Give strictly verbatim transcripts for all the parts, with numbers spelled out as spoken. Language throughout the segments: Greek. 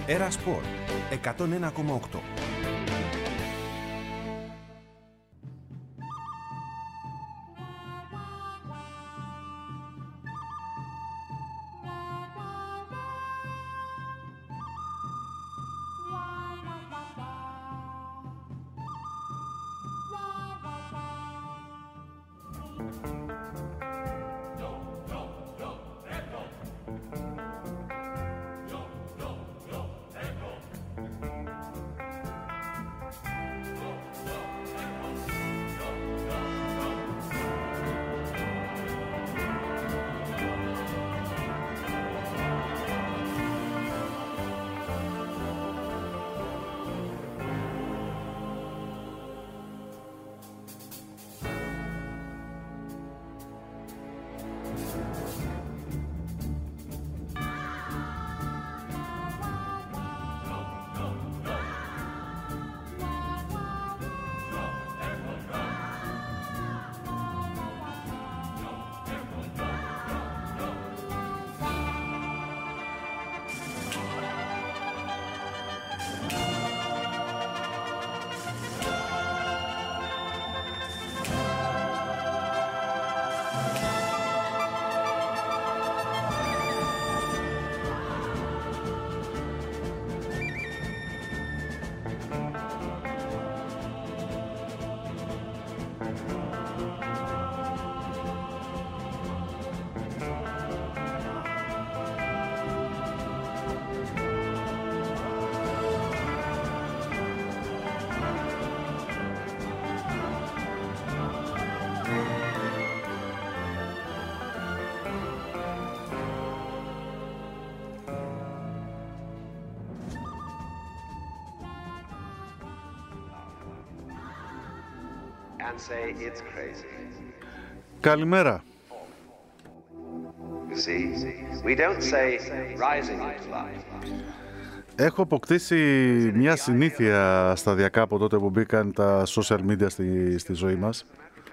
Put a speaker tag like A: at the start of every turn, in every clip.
A: Έρα Σπορ εκατόν ένα κόμμα οκτώ.
B: And say it's crazy.
C: Καλημέρα.
B: You see, we don't say rising to life.
C: Έχω αποκτήσει μια συνήθεια σταδιακά από τότε που μπήκαν τα social media στη, στη ζωή μας.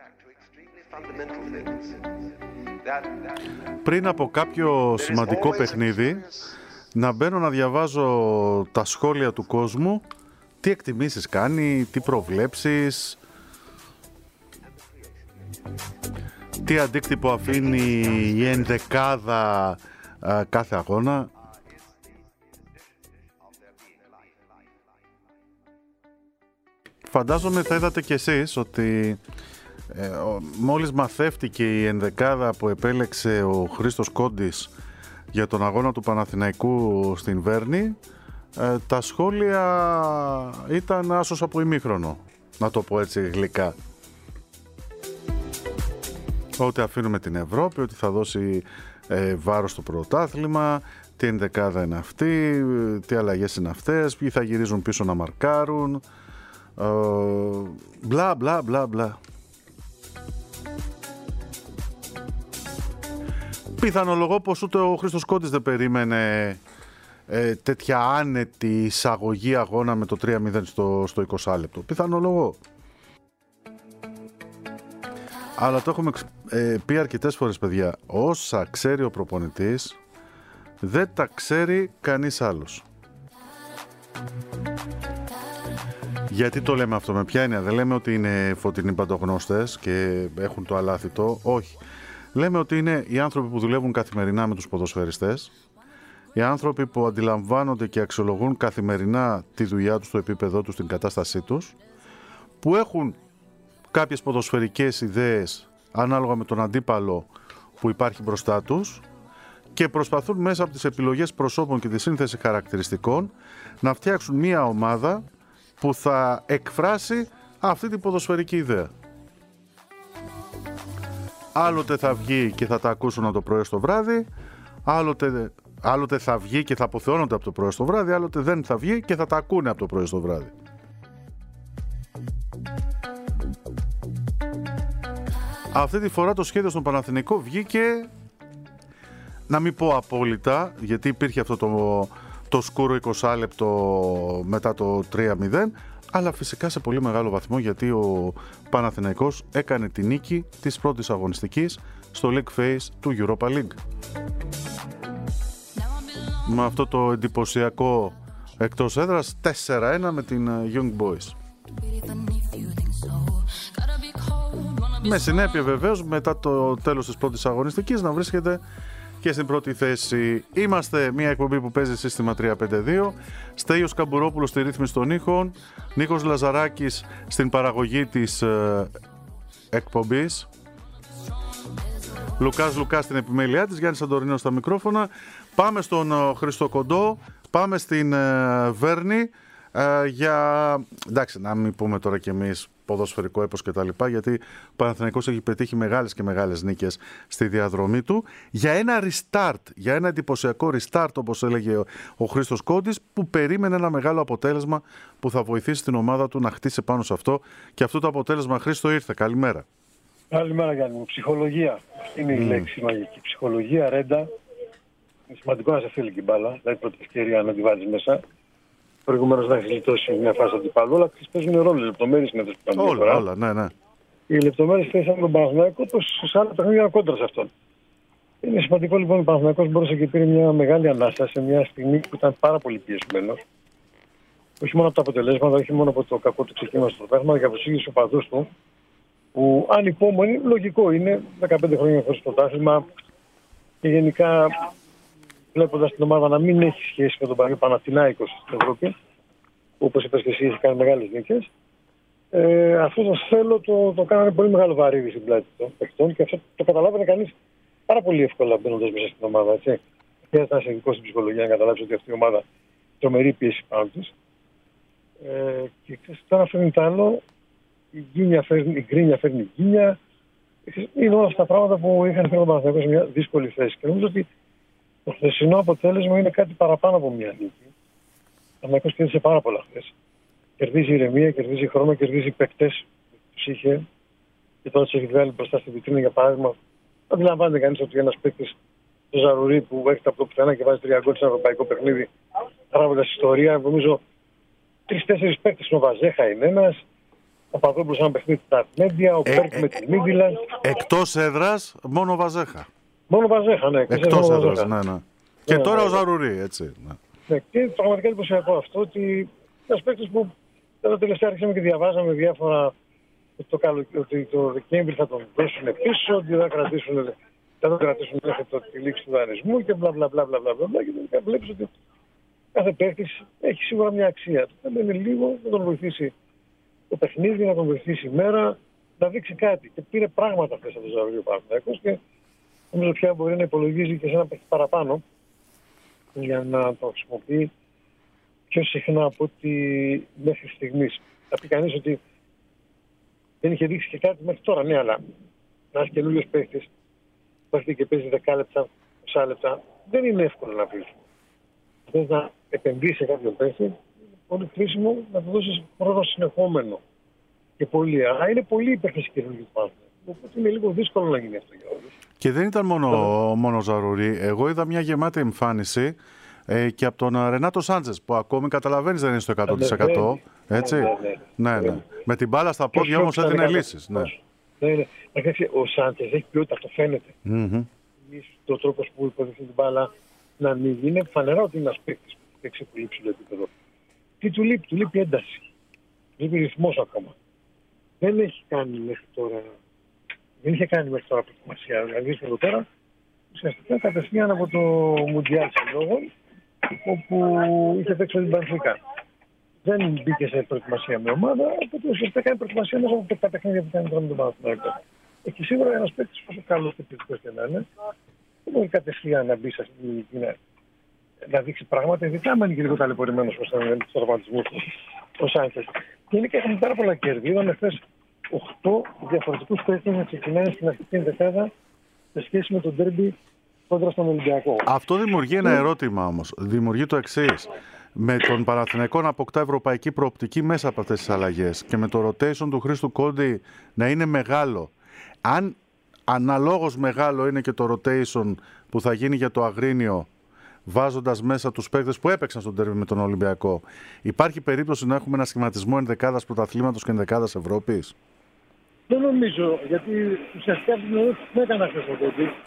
C: Πριν από κάποιο σημαντικό παιχνίδι, να μπαίνω να διαβάζω τα σχόλια του κόσμου, τι εκτιμήσεις κάνει, τι προβλέψεις, τι αντίκτυπο αφήνει η ενδεκάδα α, κάθε αγώνα. Φαντάζομαι θα είδατε κι εσείς ότι ε, ο, μόλις μαθεύτηκε η ενδεκάδα που επέλεξε ο Χρήστος Κόντης για τον αγώνα του Παναθηναϊκού στην Βέρνη, ε, τα σχόλια ήταν άσως από ημίχρονο, να το πω έτσι γλυκά. Ότι αφήνουμε την Ευρώπη, ότι θα δώσει ε, βάρος στο πρωτάθλημα, τι ενδεκάδα είναι αυτή, τι αλλαγές είναι αυτές, ποιοι θα γυρίζουν πίσω να μαρκάρουν, ε, μπλα μπλα μπλα μπλα. Πιθανολογώ πως ούτε ο Χρήστος Κόντης δεν περίμενε ε, τέτοια άνετη εισαγωγή αγώνα με το τρία μηδέν στο, στο είκοσι λεπτό. Πιθανολογώ. Αλλά το έχουμε ε, πει αρκετές φορές, παιδιά. Όσα ξέρει ο προπονητής, δεν τα ξέρει κανείς άλλος. Γιατί το λέμε αυτό, με ποια έννοια? Δεν λέμε ότι είναι φωτεινοί παντογνώστες και έχουν το αλάθητο. Όχι. Λέμε ότι είναι οι άνθρωποι που δουλεύουν καθημερινά με τους ποδοσφαιριστές, οι άνθρωποι που αντιλαμβάνονται και αξιολογούν καθημερινά τη δουλειά τους, το επίπεδό τους, την κατάστασή τους, που έχουν κάποιες ποδοσφαιρικές ιδέες ανάλογα με τον αντίπαλο που υπάρχει μπροστά τους και προσπαθούν μέσα από τις επιλογές προσώπων και τη σύνθεση χαρακτηριστικών να φτιάξουν μια ομάδα που θα εκφράσει αυτή την ποδοσφαιρική ιδέα. Άλλοτε θα βγει και θα τα ακούσουν από το πρωί στο βράδυ, άλλοτε, άλλοτε θα βγει και θα αποθεώνονται από το πρωί στο βράδυ, άλλοτε δεν θα βγει και θα τα ακούνε από το πρωί στο βράδυ. Αυτή τη φορά το σχέδιο στον Παναθηναϊκό βγήκε, να μην πω απόλυτα, γιατί υπήρχε αυτό το, το σκούρο είκοσι λεπτό μετά το τρία μηδέν, αλλά φυσικά σε πολύ μεγάλο βαθμό, γιατί ο Παναθηναϊκός έκανε τη νίκη της πρώτης αγωνιστικής στο League Phase του Europa League. Με αυτό το εντυπωσιακό Εκτός έδρας τέσσερα ένα με την Young Boys. Με συνέπεια βεβαίως μετά το τέλος της πρώτης αγωνιστικής να βρίσκεται και στην πρώτη θέση. Είμαστε μια εκπομπή που παίζει σύστημα τρία πέντε δύο. Στέλιος Καμπουρόπουλος στη ρύθμιση των ήχων, Νίκος Λαζαράκης στην παραγωγή της ε, εκπομπής, Λουκάς Λουκάς στην επιμέλειά της, Γιάννης Αντορίνος στα μικρόφωνα. Πάμε στον ε, Χρήστο Κοντό, πάμε στην ε, Βέρνη ε, για, εντάξει, να μην πούμε τώρα κι εμείς ποδοσφαιρικό έπος και τα λοιπά, γιατί ο Παναθηναϊκός έχει πετύχει μεγάλες και μεγάλες νίκες στη διαδρομή του, για ένα restart, για ένα εντυπωσιακό restart, όπως έλεγε ο, ο Χρήστος Κόντης, που περίμενε ένα μεγάλο αποτέλεσμα που θα βοηθήσει την ομάδα του να χτίσει πάνω σε αυτό, και αυτό το αποτέλεσμα, Χρήστο, ήρθε. Καλημέρα.
D: Καλημέρα, Γιάννη μου. Ψυχολογία είναι η mm. λέξη μαγική. Ψυχολογία, ρέντα. Είναι σημαντικό να σε θέλει την μπάλα, δηλαδή πρώτη ευκαιρία να τη βάλει μέσα. Προηγουμένως να έχει γλιτώσει μια φάση αντιπάλου, αλλά παίζουν ρόλο. Οι λεπτομέρειες είναι αυτές που κάνουν.
C: Όλα, όλα, ναι, ναι.
D: Οι λεπτομέρειες θέσαν τον Παναθηναϊκό, όπως σε άλλα παιχνίδια είναι κόντρα σε αυτόν. Είναι σημαντικό λοιπόν ο Παναθηναϊκός μπορούσε και πήρε μια μεγάλη ανάσταση σε μια στιγμή που ήταν πάρα πολύ πιεσμένος. Όχι μόνο από τα αποτελέσματα, όχι μόνο από το κακό του ξεκίνημα στο πράγμα, και από τους ίδιους οπαδούς του, που ανυπόμονοι, λογικό είναι, δεκαπέντε χρόνια χωρίς πρωτάθλημα και γενικά βλέποντας την ομάδα να μην έχει σχέση με τον Παναθηναϊκό στην Ευρώπη, που όπως είπες και εσύ έχει κάνει μεγάλες νίκες. Ε, αυτό το θέλω το, το κάνανε πολύ μεγάλο βαρύδι στην πλάτη των παιχτών, και αυτό το καταλάβαινε κανείς πάρα πολύ εύκολα μπαίνοντας μέσα στην ομάδα. Έτσι. Χρειάζεται να είσαι ειδικό στην ψυχολογία να καταλάβεις ότι αυτή η ομάδα τρομερή πίεση πάνω της. Ε, και ξέρεις, τώρα φέρνει το άλλο, η, γκίνια φέρνει, η γκρίνια φέρνει γκίνια. Είναι όλα αυτά τα πράγματα που είχαν φέρει τον Παναθηναϊκό σε μια δύσκολη θέση. Και νομίζω ότι το χθεσινό αποτέλεσμα είναι κάτι παραπάνω από μια νίκη. Ο Παναθηναϊκός κέρδισε πάρα πολλά χθες. Κερδίζει ηρεμία, κερδίζει χρόνο, κερδίζει παίκτες που τους είχε και τώρα τους έχει βγάλει μπροστά στη βιτρίνα. Για παράδειγμα, αντιλαμβάνεται κανείς ότι ένας παίκτης, το Ζαρουρί, που έρχεται από το πουθενά και βάζει τρία γκολ σε ένα ευρωπαϊκό παιχνίδι, γράφοντας ιστορία. Νομίζω τρεις-τέσσερις παίκτες, ο Βαζέχα είναι ένας, ο Παπαδόπουλος ένα παιχνίδι στα Μέντια, ο
C: ε,
D: Πέρκ
C: ε,
D: με τη Μίντιλαντ.
C: Εκτός έδρας, μόνο Βαζέχα.
D: Μόνο Βαζέχα, ναι.
C: Εκτός έδρας, ναι, ναι. Και
D: ναι,
C: τώρα
D: ναι,
C: ο Ζαρουρί, έτσι. Ναι.
D: Ναι, και πραγματικά εντυπωσιακό αυτό, ότι ένας παίκτης που τα τελευταία άρχισαμε και διαβάζαμε διάφορα ότι το, καλο, ότι το Δεκέμβρη θα τον δώσουν πίσω, ότι θα, κρατήσουν, θα τον κρατήσουν μέχρι το, τη λήξη του δανεισμού και μπλα μπλα μπλα μπλα μπλα μπλα, και τελικά βλέπεις ότι κάθε παίκτης έχει σίγουρα μια αξία. Το θέμα είναι λίγο να τον βοηθήσει το παιχνίδι, να τον βοηθήσει η μέρα, να δείξει κάτι. Και πήρε πράγματα χθες από το Ζαρουρί ο Παναθηναϊκός, και νομίζω πια μπορεί να υπολογίζει και σε ένα παίκτη παραπάνω για να το χρησιμοποιεί πιο συχνά από ό,τι μέχρι στιγμής. Θα πει κανείς ότι δεν είχε δείξει και κάτι μέχρι τώρα, ναι, αλλά ένας καινούριος παίκτης που έρχεται και παίζει δέκα λεπτά, είκοσι λεπτά, δεν είναι εύκολο να πεις. Θες να επενδύσεις σε κάποιον παίκτη, είναι πολύ χρήσιμο να του δώσεις χρόνο συνεχόμενο. Και πολύ, αλλά είναι πολύ υπέρφεση καινούργιου πάντα. Οπότε είναι λίγο δύσκολο να γίνει αυτό για όλους.
C: Και δεν ήταν μόνο, μόνο Ζαρουρί. Εγώ είδα μια γεμάτη εμφάνιση ε, και από τον Ρενάτο Σάντζες, που ακόμη καταλαβαίνεις δεν είναι στο εκατό τοις εκατό. Έτσι. Ναι, ναι. ναι, ναι. Με την μπάλα στα πόδια όμως έδινε λύσεις. Ναι. Ναι, ναι.
D: Ο Σάντζες έχει ποιότητα, αυτό φαίνεται. Mm-hmm. Το τρόπος που υποδεχθεί την μπάλα να ανοίγει είναι φανερά ότι είναι ένας παίκτης που έχει πολύ ψηλό επίπεδο. Τι του λείπει, του λείπει ένταση. Του λείπει ρυθμός ακόμα. Δεν έχει κάνει μέχρι τώρα. Δεν είχε κάνει μέχρι τώρα προετοιμασία. Δηλαδή εδώ πέρα ουσιαστικά κατευθείαν από το Μουντιάλ Συλλόγων, όπου είχε παίξει την Μπενφίκα. Δεν μπήκε σε προετοιμασία με ομάδα, οπότε ουσιαστικά κάνει προετοιμασία μέσα από τα παιχνίδια που κάνει τώρα με τον Παναθηναϊκό. Εκεί σίγουρα ένα παίκτη, όσο καλό και ποιοτικό και να είναι, δεν μπορεί κατευθείαν να μπει σε αυτή την ηλικία να δείξει πράγματα, ειδικά αν είναι και λίγο ταλαιπωρημένο προ τον τραυματισμό του ο Σάντσες. Γενικά έχουμε πάρα πολλά κέρδη. Είδαμε χθες οκτώ διαφορετικούς παίκτες να ξεκινάνε στην αρχική δεκάδα σε σχέση με τον ντέρμπι κόντρα στον Ολυμπιακό.
C: Αυτό δημιουργεί ένα ερώτημα όμως. Δημιουργεί το εξής. Με τον Παναθηναϊκό να αποκτά ευρωπαϊκή προοπτική μέσα από αυτές τις αλλαγές και με το rotation του Χρήστου Κόντι να είναι μεγάλο. Αν αναλόγως μεγάλο είναι και το rotation που θα γίνει για το Αγρίνιο, βάζοντας μέσα τους παίκτες που έπαιξαν στον τέρμι με τον Ολυμπιακό, υπάρχει περίπτωση να έχουμε ένα σχηματισμό ενδεκάδας πρωταθλήματος και ενδεκάδας Ευρώπης?
D: Δεν νομίζω, γιατί ουσιαστικά δεν έκανα χθες το Κόντι.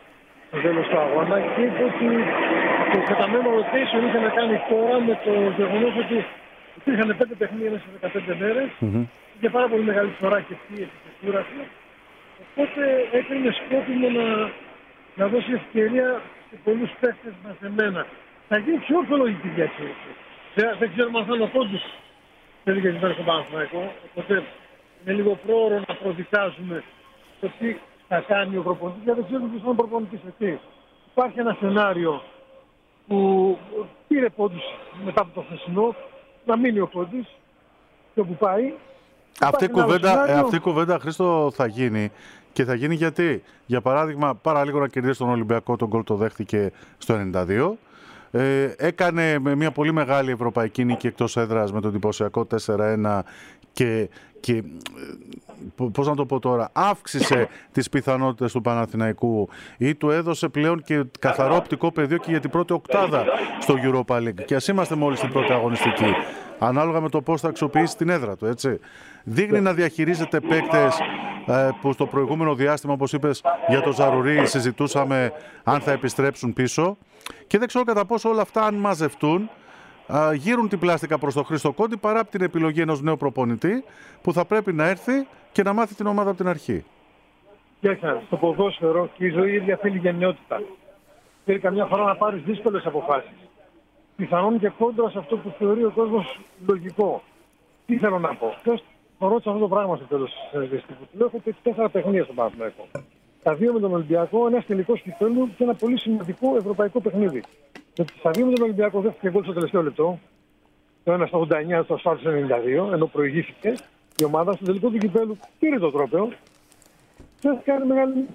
D: στο τέλος του αγώνα και είπε ότι το καταμένο rotation είχε να κάνει τώρα με το γεγονός ότι υπήρχαν πέντε παιχνίδια μέσα σε δεκαπέντε μέρες
C: Mm-hmm.
D: και πάρα πολύ μεγάλη φορά και πίεση και κούραση. Οπότε έκρινε σκόπιμο να, να δώσει ευκαιρία σε πολλούς παίχτες μαζεμένα. Θα γίνει πιο ορθολογική διαχείριση. Δεν, δεν ξέρουμε αν θα είναι ο πόντους σε λίγες μέρες στον Παναθηναϊκό. Οπότε είναι λίγο πρόωρο να προδικάζουμε το τι θα κάνει ο προπονητής, γιατί δεν ξέρουμε ποιος θα είναι ο προπονητής εκεί. Υπάρχει ένα σενάριο που πήρε πόντους μετά από το χθεσινό, να μείνει ο πόντης και όπου πάει.
C: Αυτή η κουβέντα, ε, αυτή η κουβέντα, Χρήστο, θα γίνει. Και θα γίνει γιατί, για παράδειγμα, παρά λίγο να κερδίσει τον Ολυμπιακό, τον γκολ το δέχτηκε στο ενενήντα δύο. Ε, έκανε με μια πολύ μεγάλη ευρωπαϊκή νίκη εκτός έδρας με τον εντυπωσιακό τέσσερα ένα και, και πώς να το πω τώρα, αύξησε τις πιθανότητες του Παναθηναϊκού ή του έδωσε πλέον και καθαρό οπτικό πεδίο και για την πρώτη οκτάδα στο Europa League. Και ας είμαστε μόλις στην πρώτη αγωνιστική, ανάλογα με το πώς θα αξιοποιήσει την έδρα του, έτσι. Δείχνει να διαχειρίζεται παίκτες ε, που στο προηγούμενο διάστημα, όπως είπες, για το Ζαρουρί συζητούσαμε αν θα επιστρέψουν πίσω. Και δεν ξέρω κατά πόσο όλα αυτά, αν μαζευτούν, α, γύρουν την πλάστικα προς τον Χρήστο Κόντι παρά από την επιλογή ενός νέου προπονητή που θα πρέπει να έρθει και να μάθει την ομάδα από την αρχή.
D: Κοίταξε, στο ποδόσφαιρο και η ζωή ίδια θέλει γενναιότητα. Θέλει καμιά φορά να πάρεις δύσκολες αποφάσεις. Πιθανόν και κόντρα σε αυτό που θεωρεί ο κόσμος λογικό. Τι θέλω να πω. Χθες το ρώτησα αυτό το πράγμα στο τέλος της συνέντευξης που του λέω: έχω τέσσερα παιχνίδια στον Παναθηναϊκό. Τα δύο με τον Ολυμπιακό, ένα τελικό κυπέλλου και ένα πολύ σημαντικό ευρωπαϊκό παιχνίδι. Στα δύο με τον Ολυμπιακό δέχτηκε γκολ στο τελευταίο λεπτό. Το ένα στο ογδόντα εννιά, το ασφάλτο στο ενενήντα δύο, ενώ προηγήθηκε η ομάδα. Στο τελικό του κυπέλλου πήρε το τρόπαιο. Και θα κάνει μεγάλη.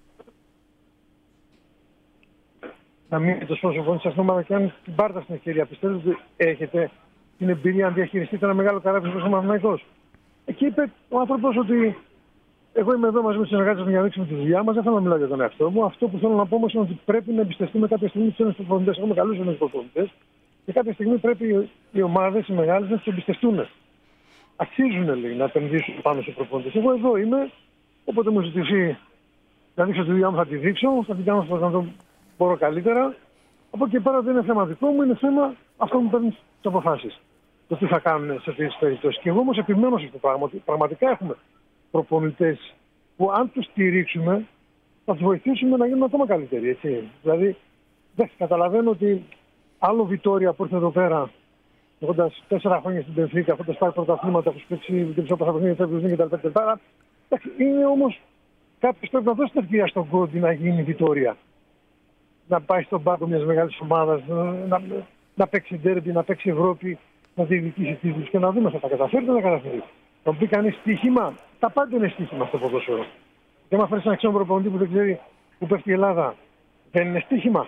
D: Να μείνει το σπόσοφο τη ομάδα και αν την πάρετε στην ευκαιρία. Πιστεύετε ότι έχετε την εμπειρία αν διαχειριστείτε ένα μεγάλο καράβι στο Παναθηναϊκός. Εκεί είπε ο άνθρωπος ότι εγώ είμαι εδώ μαζί με τους συνεργάτες μου για να δείξουμε τη δουλειά μας. Δεν θέλω να μιλάω για τον εαυτό μου. Αυτό που θέλω να πω όμως είναι ότι πρέπει να εμπιστευτούμε κάποια στιγμή τους Έλληνες προπονητές. Έχουμε καλούς Έλληνες προπονητές και κάποια στιγμή πρέπει οι ομάδες, οι μεγάλες, να τους εμπιστευτούν. Αξίζουν, λέει, να επενδύσουν πάνω στους προπονητές. Εγώ εδώ είμαι, όποτε μου ζητηθεί να δείξω τη δουλειά μου, θα τη δείξω, θα την κάνω όσο να το μπορώ καλύτερα. Από εκεί πέρα δεν είναι θέμα δικό μου, είναι θέμα αυτό που παίρνουν τις αποφάσεις. Το τι θα κάνουν σε αυτές τις περιπτώσεις. Και εγώ όμως επιμένω σε αυτό το πράγμα, ότι πραγματικά έχουμε προπονητές που αν τους στηρίξουμε θα τους βοηθήσουμε να γίνουν ακόμα καλύτεροι. Έτσι. Δηλαδή, δεν καταλαβαίνω ότι άλλο Βιτόρια που ήρθε εδώ πέρα, έχοντας τέσσερα χρόνια στην Πενφίκα, έχοντας πάρει πρωταθλήματα, έχοντας παίξει και τις παιχνίδια της Champions League κτλ. Είναι όμως κάποιος πρέπει να δώσει την ευκαιρία στον Κόντι να γίνει Βιτόρια. Να πάει στον πάγκο μιας μεγάλης ομάδας, να, να παίξει ντέρμπι, να παίξει Ευρώπη, να διεκδικήσει τίτλους και να δούμε θα τα καταφέρει ή δεν θα καταφέρει. Θα μου πει κανείς στοίχημα. Τα πάντα είναι στοίχημα στο ποδόσφαιρο. Δεν μα φέρει ένα ξένο προπονητή που δεν ξέρει που πέφτει η Ελλάδα. Δεν είναι στοίχημα.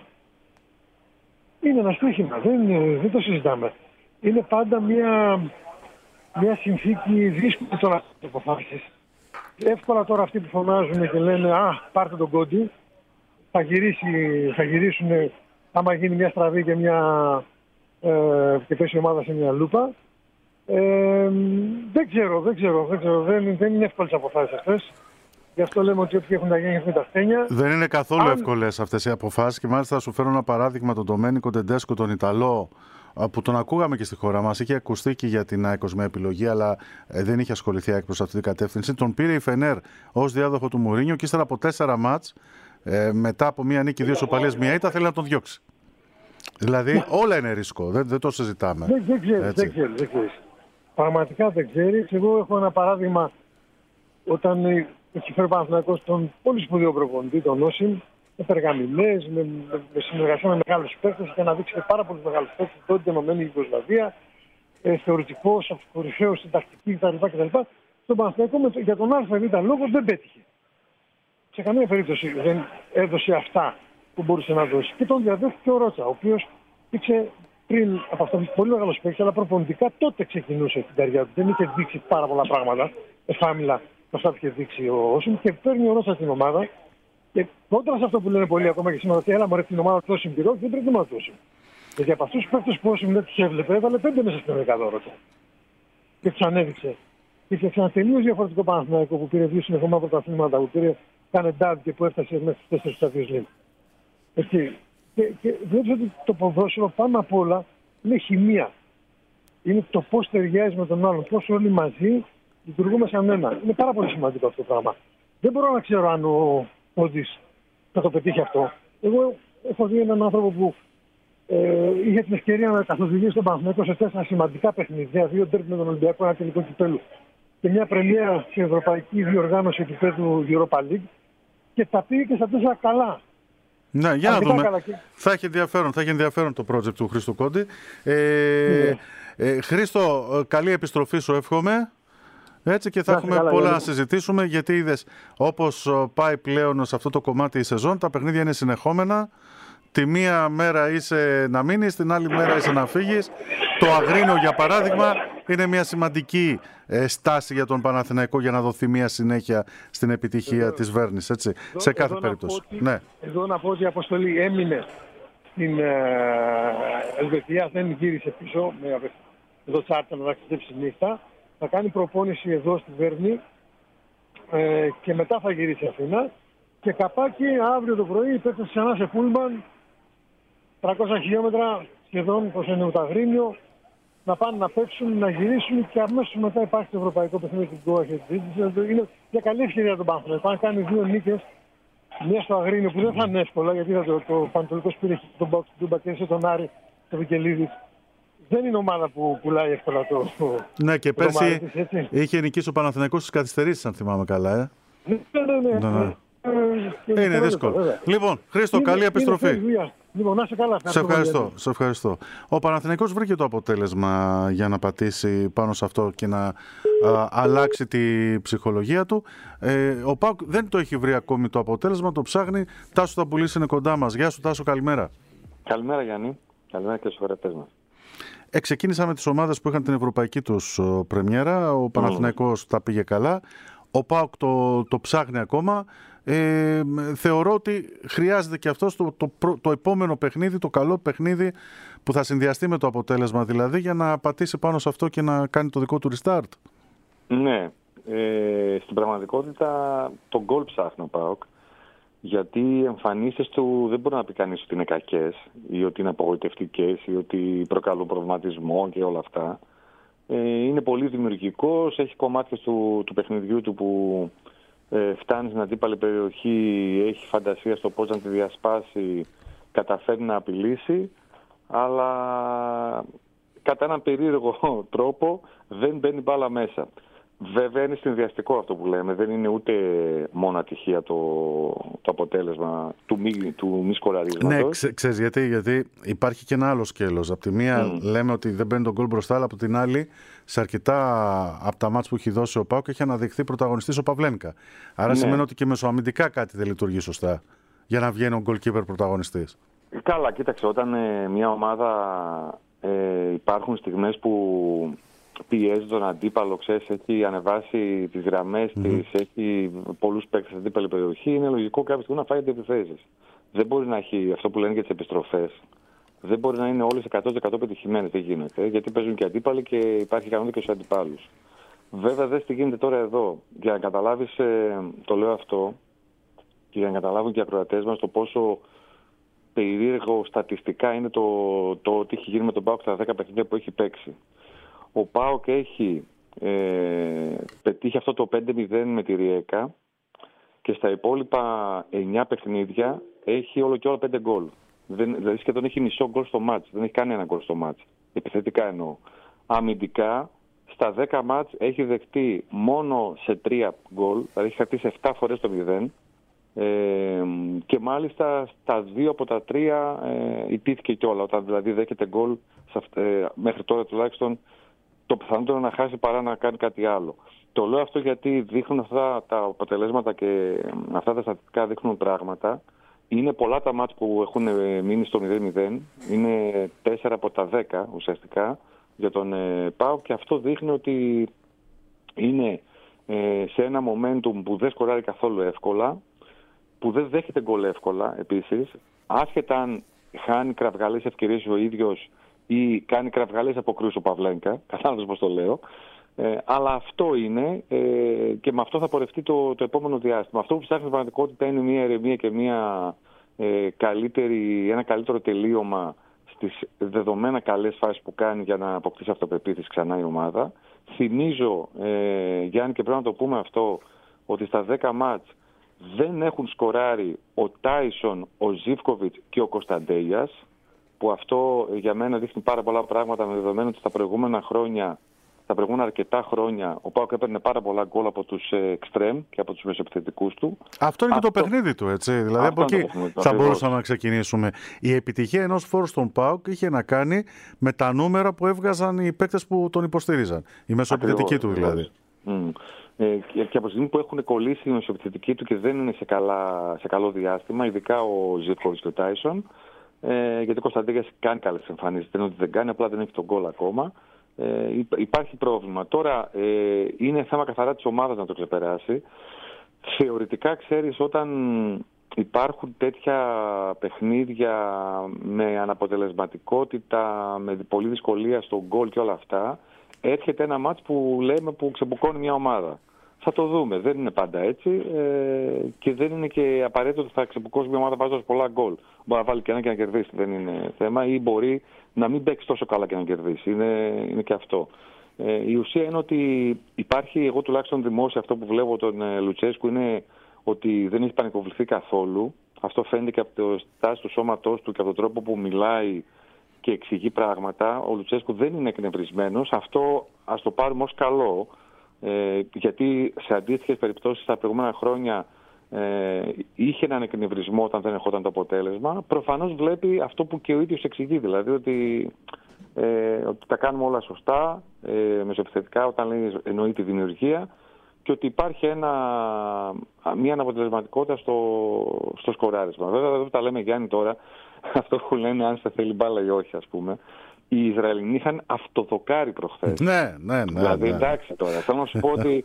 D: Είναι ένα στοίχημα. Δεν, δεν το συζητάμε. Είναι πάντα μια, μια συνθήκη δύσκολη τώρα να αποφάσεις. Εύκολα τώρα αυτοί που φωνάζουν και λένε «Α, πάρτε τον Κόντι». Θα, γυρίσει, θα γυρίσουν άμα γίνει μια στραβή και, μια, ε, και πέσει η ομάδα σε μια λούπα. Ε, δεν ξέρω, δεν ξέρω, δεν, ξέρω. δεν, δεν είναι εύκολες αποφάσεις αυτές. Γι' αυτό λέμε ότι ό,τι έχουν να γίνει έχουν τα χτένια.
C: Δεν είναι καθόλου
D: Αν...
C: εύκολες αυτές οι αποφάσεις και μάλιστα θα σου φέρω ένα παράδειγμα, τον Ντομένικο Τεντέσκο, τον Ιταλό, που τον ακούγαμε και στη χώρα μας. Είχε ακουστεί και για την ΑΕΚ ως μια επιλογή, αλλά δεν είχε ασχοληθεί ΑΕΚ προς αυτή την κατεύθυνση. Τον πήρε η Φενέρ ως διάδοχο του Μουρίνιο και ύστερα από τέσσερα μάτς, ε, μετά από μία νίκη, δύο σοπαλίες, μία ήττα, θέλει να τον διώξει. Δηλαδή όλα είναι ρίσκο, δεν, δεν το συζητάμε.
D: Δεν, δεν ξέρεις, δεν ξέρεις, δεν ξέρεις. Πραγματικά δεν ξέρεις. Εγώ έχω ένα παράδειγμα όταν έχει φέρει ο Παναθηναϊκός τον πολύ σπουδαίο προπονητή, τον Όσιμ, με περγαμηνές, με, με, με συνεργασία με μεγάλους παίκτες και να δείξει πάρα πολλούς μεγάλους παίκτες, τότε ενωμένη η Ιουγκοσλαβία, ε, θεωρητικός, από τους κορυφαίους στην τακτική κτλ. Στον Παναθηναϊκό για τον ΑΒ λόγο δεν πέτυχε. Σε καμία περίπτωση δεν έδωσε αυτά που μπορούσε να δώσει. Και τον διαδέχθηκε ο Ρότσα, ο οποίος υπήρξε πριν από αυτό πολύ μεγάλο παίκτη, αλλά προπονητικά τότε ξεκινούσε την καριέρα του. Δεν είχε δείξει πάρα πολλά πράγματα, εφάμιλα με αυτά που είχε δείξει ο Όσιμ, και παίρνει ο Ρότσα την ομάδα. Και κόντρα σε αυτό που λένε πολλοί ακόμα και σήμερα, ότι έλα μωρέ την ομάδα του Όσιμ πυρό, δεν πρέπει την ομάδα του Όσιμ. Γιατί από αυτού του παίκτε που Όσιμ δεν του έβλεπε, έβαλε πέντε μέσα στην δεκάδα ο Ρότσα. Και του ανέδειξε. Και έφτιαξε ένα τελείω διαφορετικό Παναθηναϊκό που πήρε δύο συνεχόμενα πρωταθλήματα, που πήρε κάνε ντάδ και που έφτασε μέχρι του τέσσερις Champions League. Έτσι. Και, και βλέπεις ότι το ποδόσφαιρο πάνω απ' όλα είναι χημεία. Είναι το πώς ταιριάζει με τον άλλον, πώς όλοι μαζί λειτουργούμε σαν ένα. Είναι πάρα πολύ σημαντικό αυτό το πράγμα. Δεν μπορώ να ξέρω αν ο Πόντις θα το πετύχει αυτό. Εγώ έχω δει έναν άνθρωπο που ε, είχε την ευκαιρία να καθοδηγήσει τον Παναθηναϊκό σε τέσσερα σημαντικά παιχνίδια, δύο ντέρμπι με τον Ολυμπιακό, ένα τελικό κυπέλλου και μια πρεμιέρα στην ευρωπαϊκή διοργάνωση επίπεδου Europa League και τα πήγε και στα τέσσερα καλά.
C: Ναι, για να δούμε.
D: Και...
C: Θα έχει ενδιαφέρον, θα έχει ενδιαφέρον το project του Χρήστου Κόντι. Ε, ναι. ε, Χρήστο, καλή επιστροφή σου εύχομαι. Έτσι και θα να έχουμε καλά, πολλά να συζητήσουμε, γιατί είδες όπως πάει πλέον σε αυτό το κομμάτι η σεζόν, τα παιχνίδια είναι συνεχόμενα. Τη μία μέρα είσαι να μείνεις, την άλλη μέρα είσαι να φύγεις. Το Αγρίνιο, για παράδειγμα, είναι μια σημαντική ε, στάση για τον Παναθηναϊκό για να δοθεί μια συνέχεια στην επιτυχία εδώ, της Βέρνης, έτσι, εδώ, σε κάθε εδώ περίπτωση. Να ότι, ναι.
D: Εδώ να πω ότι η αποστολή έμεινε στην ε, Ελβετία, δεν γύρισε πίσω, με, εδώ τσάρτα να ταξιδέψει νύχτα. Θα κάνει προπόνηση εδώ στη Βέρνη ε, και μετά θα γυρίσει Αθήνα. Και καπάκι αύριο το πρωί πέφτει ξανά σε πούλμαν τριακόσια χιλιόμετρα σχεδόν προς είναι το Αγρίνιο, να πάνε να παίξουν, να γυρίσουν και αμέσως μετά υπάρχει το ευρωπαϊκό παιχνίδι στην Κόαχη. Είναι μια καλή ευκαιρία τον Παναθηναϊκό. Αν κάνει δύο νίκες, μία στο Αγρίνιο που δεν θα είναι εύκολα, γιατί το, το Πανατολικός πήρε τον Μπόξ, τον Μπακέσε, τον Άρη, τον Βικελίδης. Δεν είναι ομάδα που πουλάει εύκολα το.
C: Ναι, και
D: το
C: πέρσι είχε νικήσει ο Παναθηναϊκός στις καθυστερήσεις, αν θυμάμαι καλά. Ε.
D: Ναι, ναι, ναι. ναι. ναι.
C: Είναι, είναι δύσκολο. Βέβαια. Λοιπόν, Χρήστο, καλή επιστροφή.
D: Είναι, λοιπόν, να είσαι καλά.
C: Σε ευχαριστώ, σε ευχαριστώ. Ο Παναθηναϊκός βρήκε το αποτέλεσμα για να πατήσει πάνω σε αυτό και να α, αλλάξει τη ψυχολογία του. Ε, ο ΠΑΟΚ δεν το έχει βρει ακόμη το αποτέλεσμα, το ψάχνει. Τάσο Ταμπουλής είναι κοντά μας. Γεια σου, Τάσο, καλημέρα.
E: Καλημέρα, Γιάννη. Καλημέρα και στους χωρετές μας.
C: Ε, ξεκίνησα με τις ομάδες που είχαν την ευρωπαϊκή τους ο, πρεμιέρα. Ο Παναθηναϊκός mm. τα πήγε καλά. Ο ΠΑΟΚ το, το ψάχνει ακόμα. Ε, θεωρώ ότι χρειάζεται και αυτό το, το, το, το επόμενο παιχνίδι, το καλό παιχνίδι που θα συνδυαστεί με το αποτέλεσμα δηλαδή, για να πατήσει πάνω σε αυτό και να κάνει το δικό του restart.
E: Ναι, ε, στην πραγματικότητα τον γκολ ψάχνει ο ΠΑΟΚ, γιατί οι εμφανίσεις του δεν μπορεί να πει κανείς ότι είναι κακές ή ότι είναι απογοητευτικές ή ότι προκαλούν προβληματισμό και όλα αυτά. Ε, είναι πολύ δημιουργικός, έχει κομμάτια του, του παιχνιδιού του που Ε, φτάνει στην αντίπαλη περιοχή, έχει φαντασία στο πώς να τη διασπάσει, καταφέρει να απειλήσει, αλλά κατά έναν περίεργο τρόπο δεν μπαίνει μπάλα μέσα. Βέβαια είναι συνδυαστικό αυτό που λέμε, δεν είναι ούτε μόνο ατυχία το, το αποτέλεσμα του μη, του μη σκοραρίσματος.
C: Ναι, ξέ, ξέρεις γιατί, γιατί υπάρχει και ένα άλλο σκέλος. Από τη μία mm. λέμε ότι δεν μπαίνει τον γκολ μπροστά, αλλά από την άλλη σε αρκετά από τα μάτς που έχει δώσει ο ΠΑΟΚ έχει αναδειχθεί πρωταγωνιστής ο Παυλένκα. Άρα ναι. σημαίνει ότι και μεσοαμυντικά κάτι δεν λειτουργεί σωστά για να βγαίνει ο goalkeeper πρωταγωνιστής.
E: Καλά, κοίταξε, όταν ε, μια ομάδα ε, υπάρχουν στιγμές που πιέζει τον αντίπαλο, ξέρεις, έχει ανεβάσει τις γραμμές mm-hmm. της, έχει πολλούς παίκτες στην αντίπαλη περιοχή, είναι λογικό κάποια στιγμή να φάει αντιπιθέσεις. Δεν μπορεί να έχει αυτό που λένε για τις επιστροφές. Δεν μπορεί να είναι όλες εκατό τοις εκατό πετυχημένες, δεν γίνεται, γιατί παίζουν και αντίπαλοι και υπάρχει κανόνα και στους αντιπάλους. Βέβαια, δες τι γίνεται τώρα εδώ. Για να καταλάβεις, ε, το λέω αυτό, και για να καταλάβουν και οι ακροατές μας το πόσο περίεργο στατιστικά είναι το, το ότι έχει γίνει με τον ΠΑΟΚ στα δέκα παιχνίδια που έχει παίξει. Ο ΠΑΟΚ έχει ε, πετύχει αυτό το πέντε μηδέν με τη Ριέκα και στα υπόλοιπα εννιά παιχνίδια έχει όλο και όλο πέντε γκολ. Δεν, δηλαδή σχεδόν έχει μισό γκολ στο μάτς. Δεν έχει κανένα γκολ στο μάτς. Επιθετικά εννοώ. Αμυντικά στα δέκα μάτς έχει δεχτεί μόνο σε τρία γκολ, δηλαδή έχει κρατήσει επτά φορές το μηδέν. Ε, και μάλιστα στα δύο από τα τρία ε, ιτήθηκε κιόλα. Όταν δηλαδή δέχεται γκολ ε, μέχρι τώρα τουλάχιστον, το πιθανότερο να χάσει παρά να κάνει κάτι άλλο. Το λέω αυτό γιατί δείχνουν αυτά τα αποτελέσματα και αυτά τα στατιστικά δείχνουν πράγματα. Είναι πολλά τα μάτς που έχουν μείνει στο μηδέν μηδέν. Είναι τέσσερα από τα δέκα ουσιαστικά για τον ε, ΠΑΟΚ και αυτό δείχνει ότι είναι ε, σε ένα momentum που δεν σκοράρει καθόλου εύκολα, που δεν δέχεται γκολ εύκολα επίσης, άσχετα αν χάνει κραυγαλές ευκαιρίες ο ίδιος ή κάνει κραυγαλές αποκρούσεις ο Παυλένκα, κατάλαβες πώς το λέω, ε, αλλά αυτό είναι ε, και με αυτό θα πορευτεί το, το επόμενο διάστημα. Αυτό που ψάχνει στην πραγματικότητα είναι μια ηρεμία και μια ε, καλύτερη, ένα καλύτερο τελείωμα στις δεδομένα καλές φάσεις που κάνει για να αποκτήσει αυτοπεποίθηση ξανά η ομάδα. Θυμίζω, ε, Γιάννη, και πρέπει να το πούμε αυτό, ότι στα δέκα μάτς δεν έχουν σκοράρει ο Τάισον, ο Ζίβκοβιτς και ο Κωνσταντέιας, που αυτό για μένα δείχνει πάρα πολλά πράγματα, με δεδομένο ότι στα προηγούμενα χρόνια, στα προηγούμενα αρκετά χρόνια, ο ΠΑΟΚ έπαιρνε πάρα πολλά γκολ από τους εξτρέμ και από τους μεσοεπιθετικούς του.
C: Αυτό είναι
E: αυτό...
C: και το παιχνίδι του, έτσι. Δηλαδή από εκεί θα μπορούσαμε να ξεκινήσουμε. Η επιτυχία ενός φόρου στον ΠΑΟΚ είχε να κάνει με τα νούμερα που έβγαζαν οι παίκτες που τον υποστήριζαν. Η μεσοεπιθετική του δηλαδή.
E: Mm. Ε, και από τη στιγμή που έχουν κολλήσει οι μεσοεπιθετικοί του και δεν είναι σε, καλά, σε καλό διάστημα, ειδικά ο Ζίβκοβιτς και ο Τάισον, ε, γιατί ο Κωνσταντέγιας κάνει καλές εμφανίσεις. Δεν είναι ότι δεν κάνει, απλά δεν έχει τον γκολ ακόμα. Ε, υπάρχει πρόβλημα. Τώρα ε, είναι θέμα καθαρά της ομάδας να το ξεπεράσει. Θεωρητικά, ξέρεις, όταν υπάρχουν τέτοια παιχνίδια με αναποτελεσματικότητα, με πολλή δυσκολία στο γκολ και όλα αυτά, έρχεται ένα μάτς που λέμε που ξεμπουκώνει μια ομάδα. Θα το δούμε. Δεν είναι πάντα έτσι ε, και δεν είναι και απαραίτητο ότι θα ξεμπουκώσει μια ομάδα βάζοντας πολλά γκολ. Μπορεί να βάλει και ένα και να κερδίσει, δεν είναι θέμα, ή μπορεί να μην παίξει τόσο καλά και να κερδίσει. Είναι, είναι και αυτό. Ε, η ουσία είναι ότι υπάρχει, εγώ τουλάχιστον δημόσια αυτό που βλέπω τον ε, Λουτσέσκου, είναι ότι δεν έχει πανικοβληθεί καθόλου. Αυτό φαίνεται και από το στάση του σώματός του και από τον τρόπο που μιλάει και εξηγεί πράγματα. Ο Λουτσέσκου δεν είναι εκνευρισμένος. Αυτό ας το πάρουμε ως καλό. Ε, γιατί σε αντίστοιχες περιπτώσεις τα προηγούμενα χρόνια ε, είχε έναν εκνευρισμό όταν δεν ερχόταν το αποτέλεσμα. Προφανώς βλέπει αυτό που και ο ίδιος εξηγεί, δηλαδή ότι, ε, ότι τα κάνουμε όλα σωστά, ε, μεσοεπιθετικά, όταν λέει εννοεί τη δημιουργία, και ότι υπάρχει ένα, μια αναποτελεσματικότητα στο, στο σκοράρισμα. Βέβαια, εδώ τα λέμε, Γιάννη, τώρα αυτό που λένε αν σε θέλει μπάλα ή όχι, ας πούμε. Οι Ισραηλινοί είχαν αυτοδοκάρει προχθές.
C: Ναι, ναι, ναι.
E: Δηλαδή,
C: ναι.
E: εντάξει τώρα. Θέλω να σου πω ότι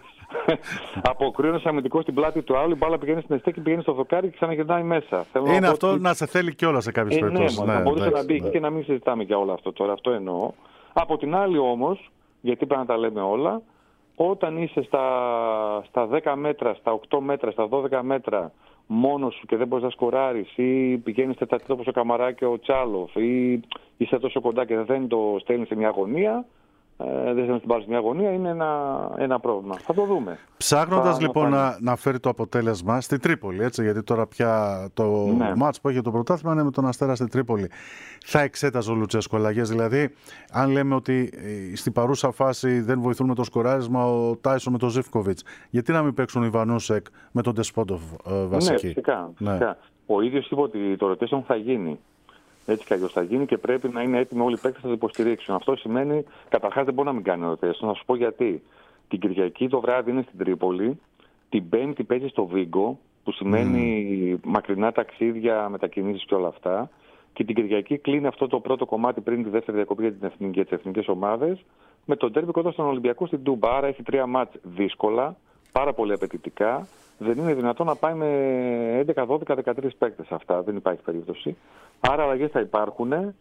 E: αποκρούει ένας αμυντικός στην πλάτη του άλλου, η μπάλα πηγαίνει στην αιστεία και πηγαίνει στο δοκάρι και ξαναγυρνάει μέσα. Θέλω
C: είναι
E: να
C: αυτό
E: ότι...
C: να σε θέλει κιόλα σε κάποιες
E: ε,
C: περιπτώσεις.
E: Ναι,
C: ναι,
E: θα μπορούσε
C: εντάξει,
E: να μπει
C: ναι.
E: και να μην συζητάμε για όλο αυτό τώρα. Αυτό εννοώ. Από την άλλη όμως, γιατί πρέπει να τα λέμε όλα, όταν είσαι στα, στα δέκα μέτρα, στα οκτώ μέτρα, στα δώδεκα μέτρα μόνος σου και δεν μπορείς να σκοράρεις, ή πηγαίνεις τεταρτή όπως ο Καμαρά ο Τσάλοφ, ή είσαι τόσο κοντά και δεν το στέλνεις σε μια αγωνία, ε, δεν στέλνεις την μπάλα σε μια αγωνία, είναι ένα, ένα πρόβλημα. Θα το δούμε.
C: Ψάχνοντας
E: θα,
C: λοιπόν
E: να,
C: να, να φέρει το αποτέλεσμα στη Τρίπολη, έτσι, γιατί τώρα πια το
E: ναι.
C: μάτς που έχει το πρωτάθλημα είναι με τον Αστέρα στη Τρίπολη. Θα εξέταζε ο Λουτσέσκο αλλαγές, δηλαδή αν λέμε ότι στην παρούσα φάση δεν βοηθούν με το σκοράρισμα ο Τάισον με τον Ζίβκοβιτς, γιατί να μην παίξουν οι Βανούσεκ με τον Ντεσπότοφ ε, βασική.
E: Ναι, φυσικά,
C: ναι.
E: φυσικά. Ο ίδιος είπε ότι το rotation θα γίνει. Έτσι κι αλλιώς θα γίνει και πρέπει να είναι έτοιμοι όλοι οι παίκτες να το υποστηρίξουν. Αυτό σημαίνει, καταρχάς δεν μπορεί να μην κάνει rotation. Να σου πω γιατί. Την Κυριακή το βράδυ είναι στην Τρίπολη, την Πέμπτη παίζει στο Βίγκο, που σημαίνει mm. μακρινά ταξίδια, μετακινήσεις και όλα αυτά. Και την Κυριακή κλείνει αυτό το πρώτο κομμάτι πριν τη δεύτερη διακοπή για, την εθνική, για τις εθνικές ομάδες, με τον ντέρμπι κοντά στον Ολυμπιακό στην Τούμπα. Άρα έχει τρία μάτς δύσκολα, πάρα πολύ απαιτητικά. Δεν είναι δυνατόν να πάει με έντεκα, δώδεκα, δεκατρείς παίκτες αυτά. Δεν υπάρχει περίπτωση. Άρα αλλαγές θα υπάρχουν. Ε,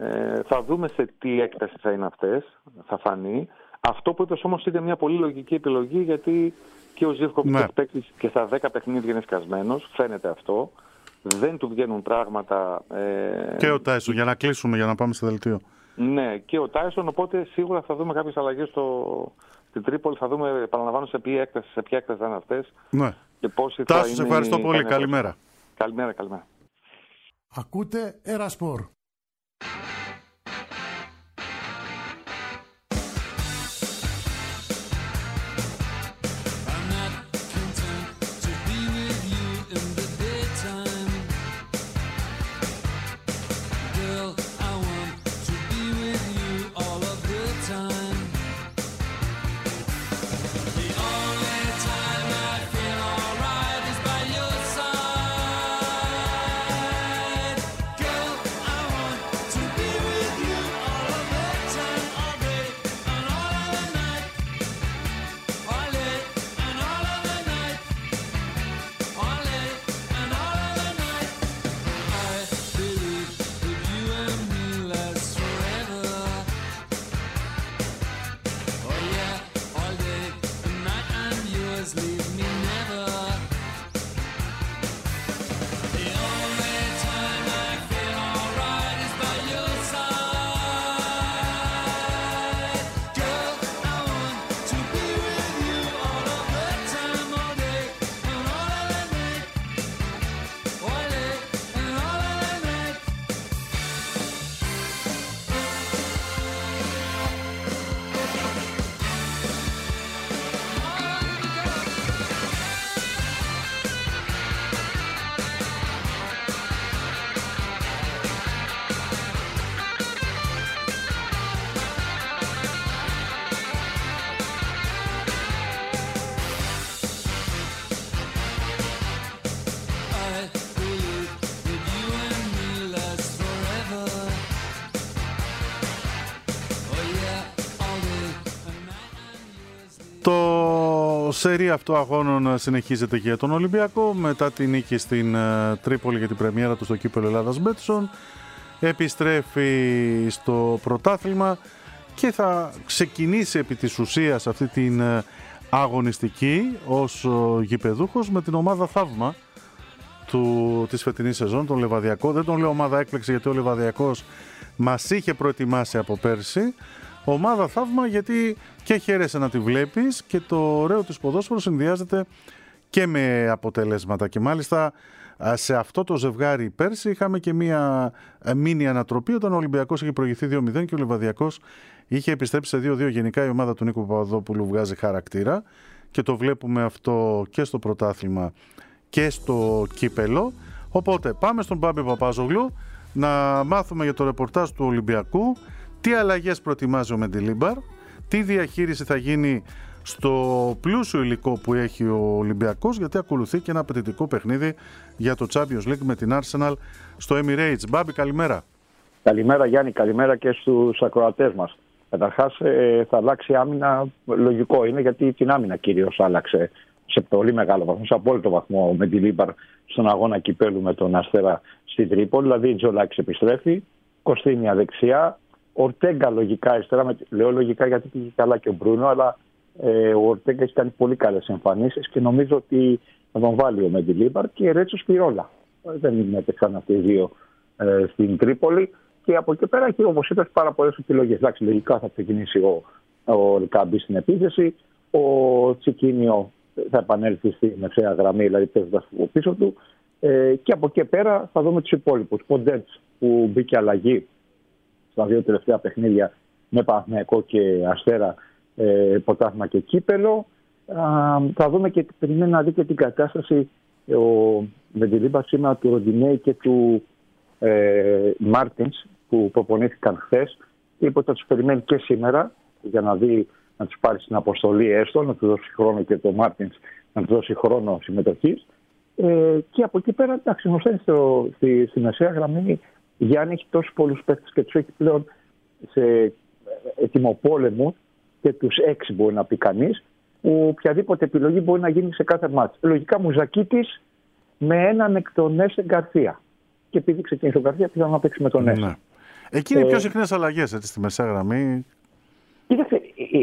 E: θα δούμε σε τι έκταση θα είναι αυτές. Θα φανεί. Αυτό που είπες όμως είναι μια πολύ λογική επιλογή, γιατί και ο Ζίβκοβιτς ναι. παίκτης και στα δέκα παιχνίδια είναι σκασμένος. Φαίνεται αυτό. Δεν του βγαίνουν πράγματα. Ε...
C: Και ο Τάισον, για να κλείσουμε, για να πάμε στο δελτίο.
E: Ναι, και ο Τάισον, οπότε σίγουρα θα δούμε κάποιες αλλαγές στο... στην Τρίπολη. Θα δούμε, επαναλαμβάνω, σε ποια έκταση, σε ποια έκταση θα είναι αυτές.
C: Ναι.
E: Τάσο,
C: σε ευχαριστώ πολύ. Καλημέρα.
E: Καλημέρα, καλημέρα.
F: Ακούτε Ερασπορ.
C: Το σερί αυτό αγώνων συνεχίζεται για τον Ολυμπιακό μετά την νίκη στην Τρίπολη για την πρεμιέρα του στο κύπελλο Ελλάδας Μπέτσον. Επιστρέφει στο πρωτάθλημα και θα ξεκινήσει επί της ουσίας αυτή την αγωνιστική ως γηπεδούχος με την ομάδα Θαύμα του, της φετινής σεζόν, τον Λεβαδιακό. Δεν τον λέω ομάδα έκπληξη γιατί ο Λεβαδιακός μας είχε προετοιμάσει από πέρσι. Ομάδα Θαύμα γιατί και χαίρεσαι να τη βλέπεις και το ωραίο της ποδόσφαιρο συνδυάζεται και με αποτελέσματα. Και μάλιστα σε αυτό το ζευγάρι πέρσι είχαμε και μία μίνι ανατροπή όταν ο Ολυμπιακός είχε προηγηθεί δύο μηδέν και ο Λεβαδιακός είχε επιστρέψει σε δύο δύο. Γενικά η ομάδα του Νίκου Παπαδόπουλου βγάζει χαρακτήρα και το βλέπουμε αυτό και στο πρωτάθλημα και στο κύπελο. Οπότε πάμε στον Μπάμπη Παπάζογλου να μάθουμε για το ρεπορτάζ του Ολυμπιακού, τι αλλαγές προετοιμάζει ο Μεντιλίμπαρ, τι διαχείριση θα γίνει στο πλούσιο υλικό που έχει ο Ολυμπιακός, γιατί ακολουθεί και ένα απαιτητικό παιχνίδι για το Champions League με την Arsenal στο Emirates. Μπάμπη, καλημέρα.
G: Καλημέρα Γιάννη, καλημέρα και στους ακροατές μας. Καταρχάς ε, θα αλλάξει άμυνα, λογικό είναι, γιατί την άμυνα κυρίως άλλαξε σε πολύ μεγάλο βαθμό, σε απόλυτο βαθμό με τη Λίμπαρ στον αγώνα κυπέλου με τον Αστέρα στην Τρίπολη. Δηλαδή Τζολάκης επιστρέφει, Κωστίνια δεξιά, Ορτέγκα λογικά αριστερά. Λέω λογικά γιατί πήγε καλά και ο Μπρούνο, αλλά ε, ο Ορτέγκα έχει κάνει πολύ καλές εμφανίσεις και νομίζω ότι θα τον βάλει ο Μεντιλίμπαρ και Ρέτσο Σπιρόλα. Δεν είναι έπαιξαν αυτοί οι δύο ε, στην Τρίπολη. Και από εκεί πέρα έχει, όπως είπες, πάρα πολλές επιλογές. Εντάξει, λογικά θα ξεκινήσει ο, ο Ρικάμπη στην επίθεση. Ο Τσικίνιο θα επανέλθει στη μεσαία γραμμή, δηλαδή παίζοντας από πίσω του. Ε, και από εκεί πέρα θα δούμε τους υπόλοιπους. Ποντέτς που μπήκε αλλαγή στα δύο τελευταία παιχνίδια με Παναθηναϊκό και Αστέρα, ε, πρωτάθλημα και κύπελο. Α, θα δούμε και περιμένει να δει και την κατάσταση ο, με τη λίμπα σήμερα του Ροντινέη και του ε, Μάρτινς που προπονήθηκαν χθες. Και είπε ότι θα τους περιμένει και σήμερα για να δει, να τους πάρει στην αποστολή έστω, να του δώσει χρόνο και το Μάρτινς να του δώσει χρόνο συμμετοχής. Ε, και από εκεί πέρα, εντάξει, γνωστά στη, στη μεσαία γραμμή. Γιάννη έχει τόσους πολλούς παίκτες και τους έχει πλέον σε ετοιμοπόλεμο και τους έξι μπορεί να πει κανείς, που οποιαδήποτε επιλογή μπορεί να γίνει σε κάθε μάτς. Λογικά Μουζακίτης με έναν εκ των Έσε Γκαρθία. Και επειδή ξεκίνησε ο Γκαρθία, πιθανόν να παίξει με τον Έσε. Ναι.
C: Εκεί είναι ε, πιο συχνές αλλαγές έτσι, στη μεσαία γραμμή.
G: Κοίταξε,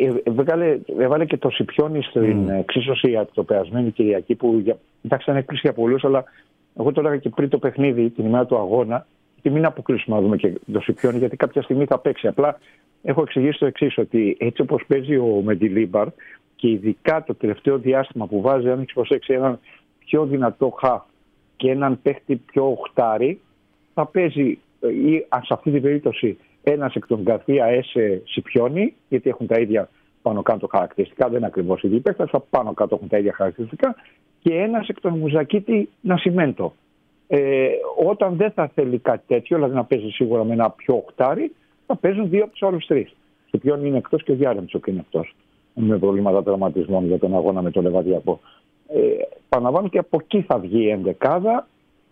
G: έβαλε και το Σιπιόνι στην mm. εξίσωση από το περασμένη Κυριακή, που εντάξει ήταν έκπληξη για πολλούς, αλλά εγώ το έλεγα και πριν το παιχνίδι, την ημέρα του αγώνα. Και μην αποκλείσουμε να δούμε και το Σιπιόνι, γιατί κάποια στιγμή θα παίξει. Απλά έχω εξηγήσει το εξής, ότι έτσι όπως παίζει ο Μεντιλίμπαρ και ειδικά το τελευταίο διάστημα που βάζει, αν έχει προσέξει, έναν πιο δυνατό χαφ και έναν παίχτη πιο οχτάρι, θα παίζει ή σε αυτή την περίπτωση ένας εκ των Γκαρθία Έσε Σιπιόνι, γιατί έχουν τα ίδια πάνω κάτω χαρακτηριστικά, δεν είναι ακριβώς οι ίδιοι παίκτες, αλλά πάνω κάτω έχουν τα ίδια χαρακτηριστικά, και ένας εκ των Μουζακίτη Νασιμέντο. Ε, όταν δεν θα θέλει κάτι τέτοιο, δηλαδή να παίζει σίγουρα με ένα πιο οχτάρι, θα παίζουν δύο από τους άλλους τρεις. Και ποιον είναι εκτός και ο Γιάρεμτσοκ είναι εκτός. Με προβλήματα τραυματισμών για τον αγώνα με το Λεβαδιακό. Ε, Παναβάνω και από εκεί θα βγει η ενδεκάδα.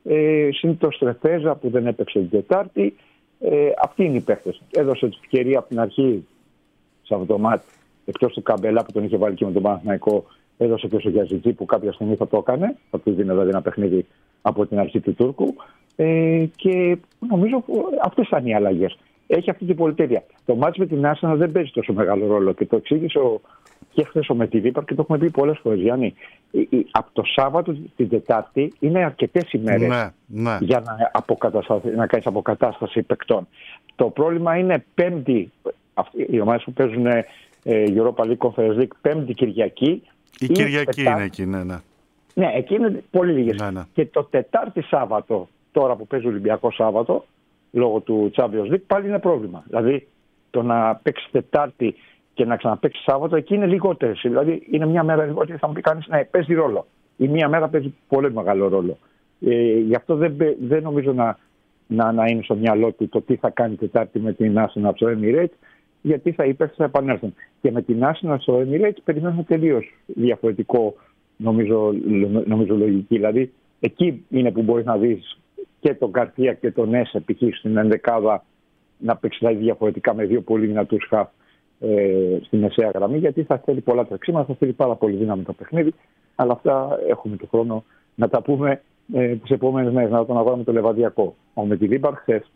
G: Ε, Συν το Στρεφέζα που δεν έπαιξε την Τετάρτη. Ε, αυτοί είναι οι παίχτες. Έδωσε την ευκαιρία από την αρχή Σαββατομάτι, εκτός του Καμπελά που τον είχε βάλει και με τον Παναθηναϊκό, έδωσε και στο Γιαζιτζή που κάποια στιγμή θα το έκανε. Θα του δίνει δηλαδή ένα παιχνίδι από την αρχή του Τούρκου. Ε, και νομίζω αυτές ήταν οι αλλαγές. Έχει αυτή την πολυτέλεια. Το μάτς με την Arsenal δεν παίζει τόσο μεγάλο ρόλο και το εξήγησε ο, και χθες ο Μεντιλίμπαρ και το έχουμε πει πολλές φορές, Γιάννη. Από το Σάββατο την Τετάρτη είναι αρκετές ημέρες
C: ναι, ναι.
G: για να, να κάνεις αποκατάσταση παικτών. Το πρόβλημα είναι Πέμπτη, οι ομάδες που παίζουν ε, Europa League, Conference League, Πέμπτη Κυριακή.
C: Η Κυριακή είναι εκεί, ναι, ναι.
G: Ναι, εκεί είναι πολύ λίγες.
C: Ναι, ναι.
G: Και το Τετάρτη Σάββατο, τώρα που παίζει Ολυμπιακό Σάββατο, λόγω του Champions League, πάλι είναι πρόβλημα. Δηλαδή, το να παίξει Τετάρτη και να ξαναπαίξει Σάββατο, εκεί είναι λιγότερες. Δηλαδή, είναι μια μέρα λιγότερη, θα μου πει κανείς, ναι, παίζει ρόλο. Η μία μέρα παίζει πολύ μεγάλο ρόλο. Ε, γι' αυτό δεν, δεν νομίζω να, να, να είναι στο μυαλό του το τι θα κάνει Τετάρτη με την Arsenal στο Emirates, γιατί θα οι θα επανέλθουν. Και με την Arsenal στο Emirates περιμένουμε τελείως διαφορετικό, νομίζω, νομίζω λογική. Δηλαδή, εκεί είναι που μπορεί να δεις και τον Γκαρθία και τον Έσε π.χ. στην ενδεκάδα να παίξει δηλαδή διαφορετικά με δύο πολύ δυνατούς χαφ ε, στη μεσαία γραμμή, γιατί θα θέλει πολλά τρεξίματα, θα θέλει πάρα πολύ δύναμη το παιχνίδι. Αλλά αυτά έχουμε το χρόνο να τα πούμε ε, τις επόμενες μέρες, να τον αγώνα με το Λεβαδιακό. Ο Μεντιλίμπαρ χθες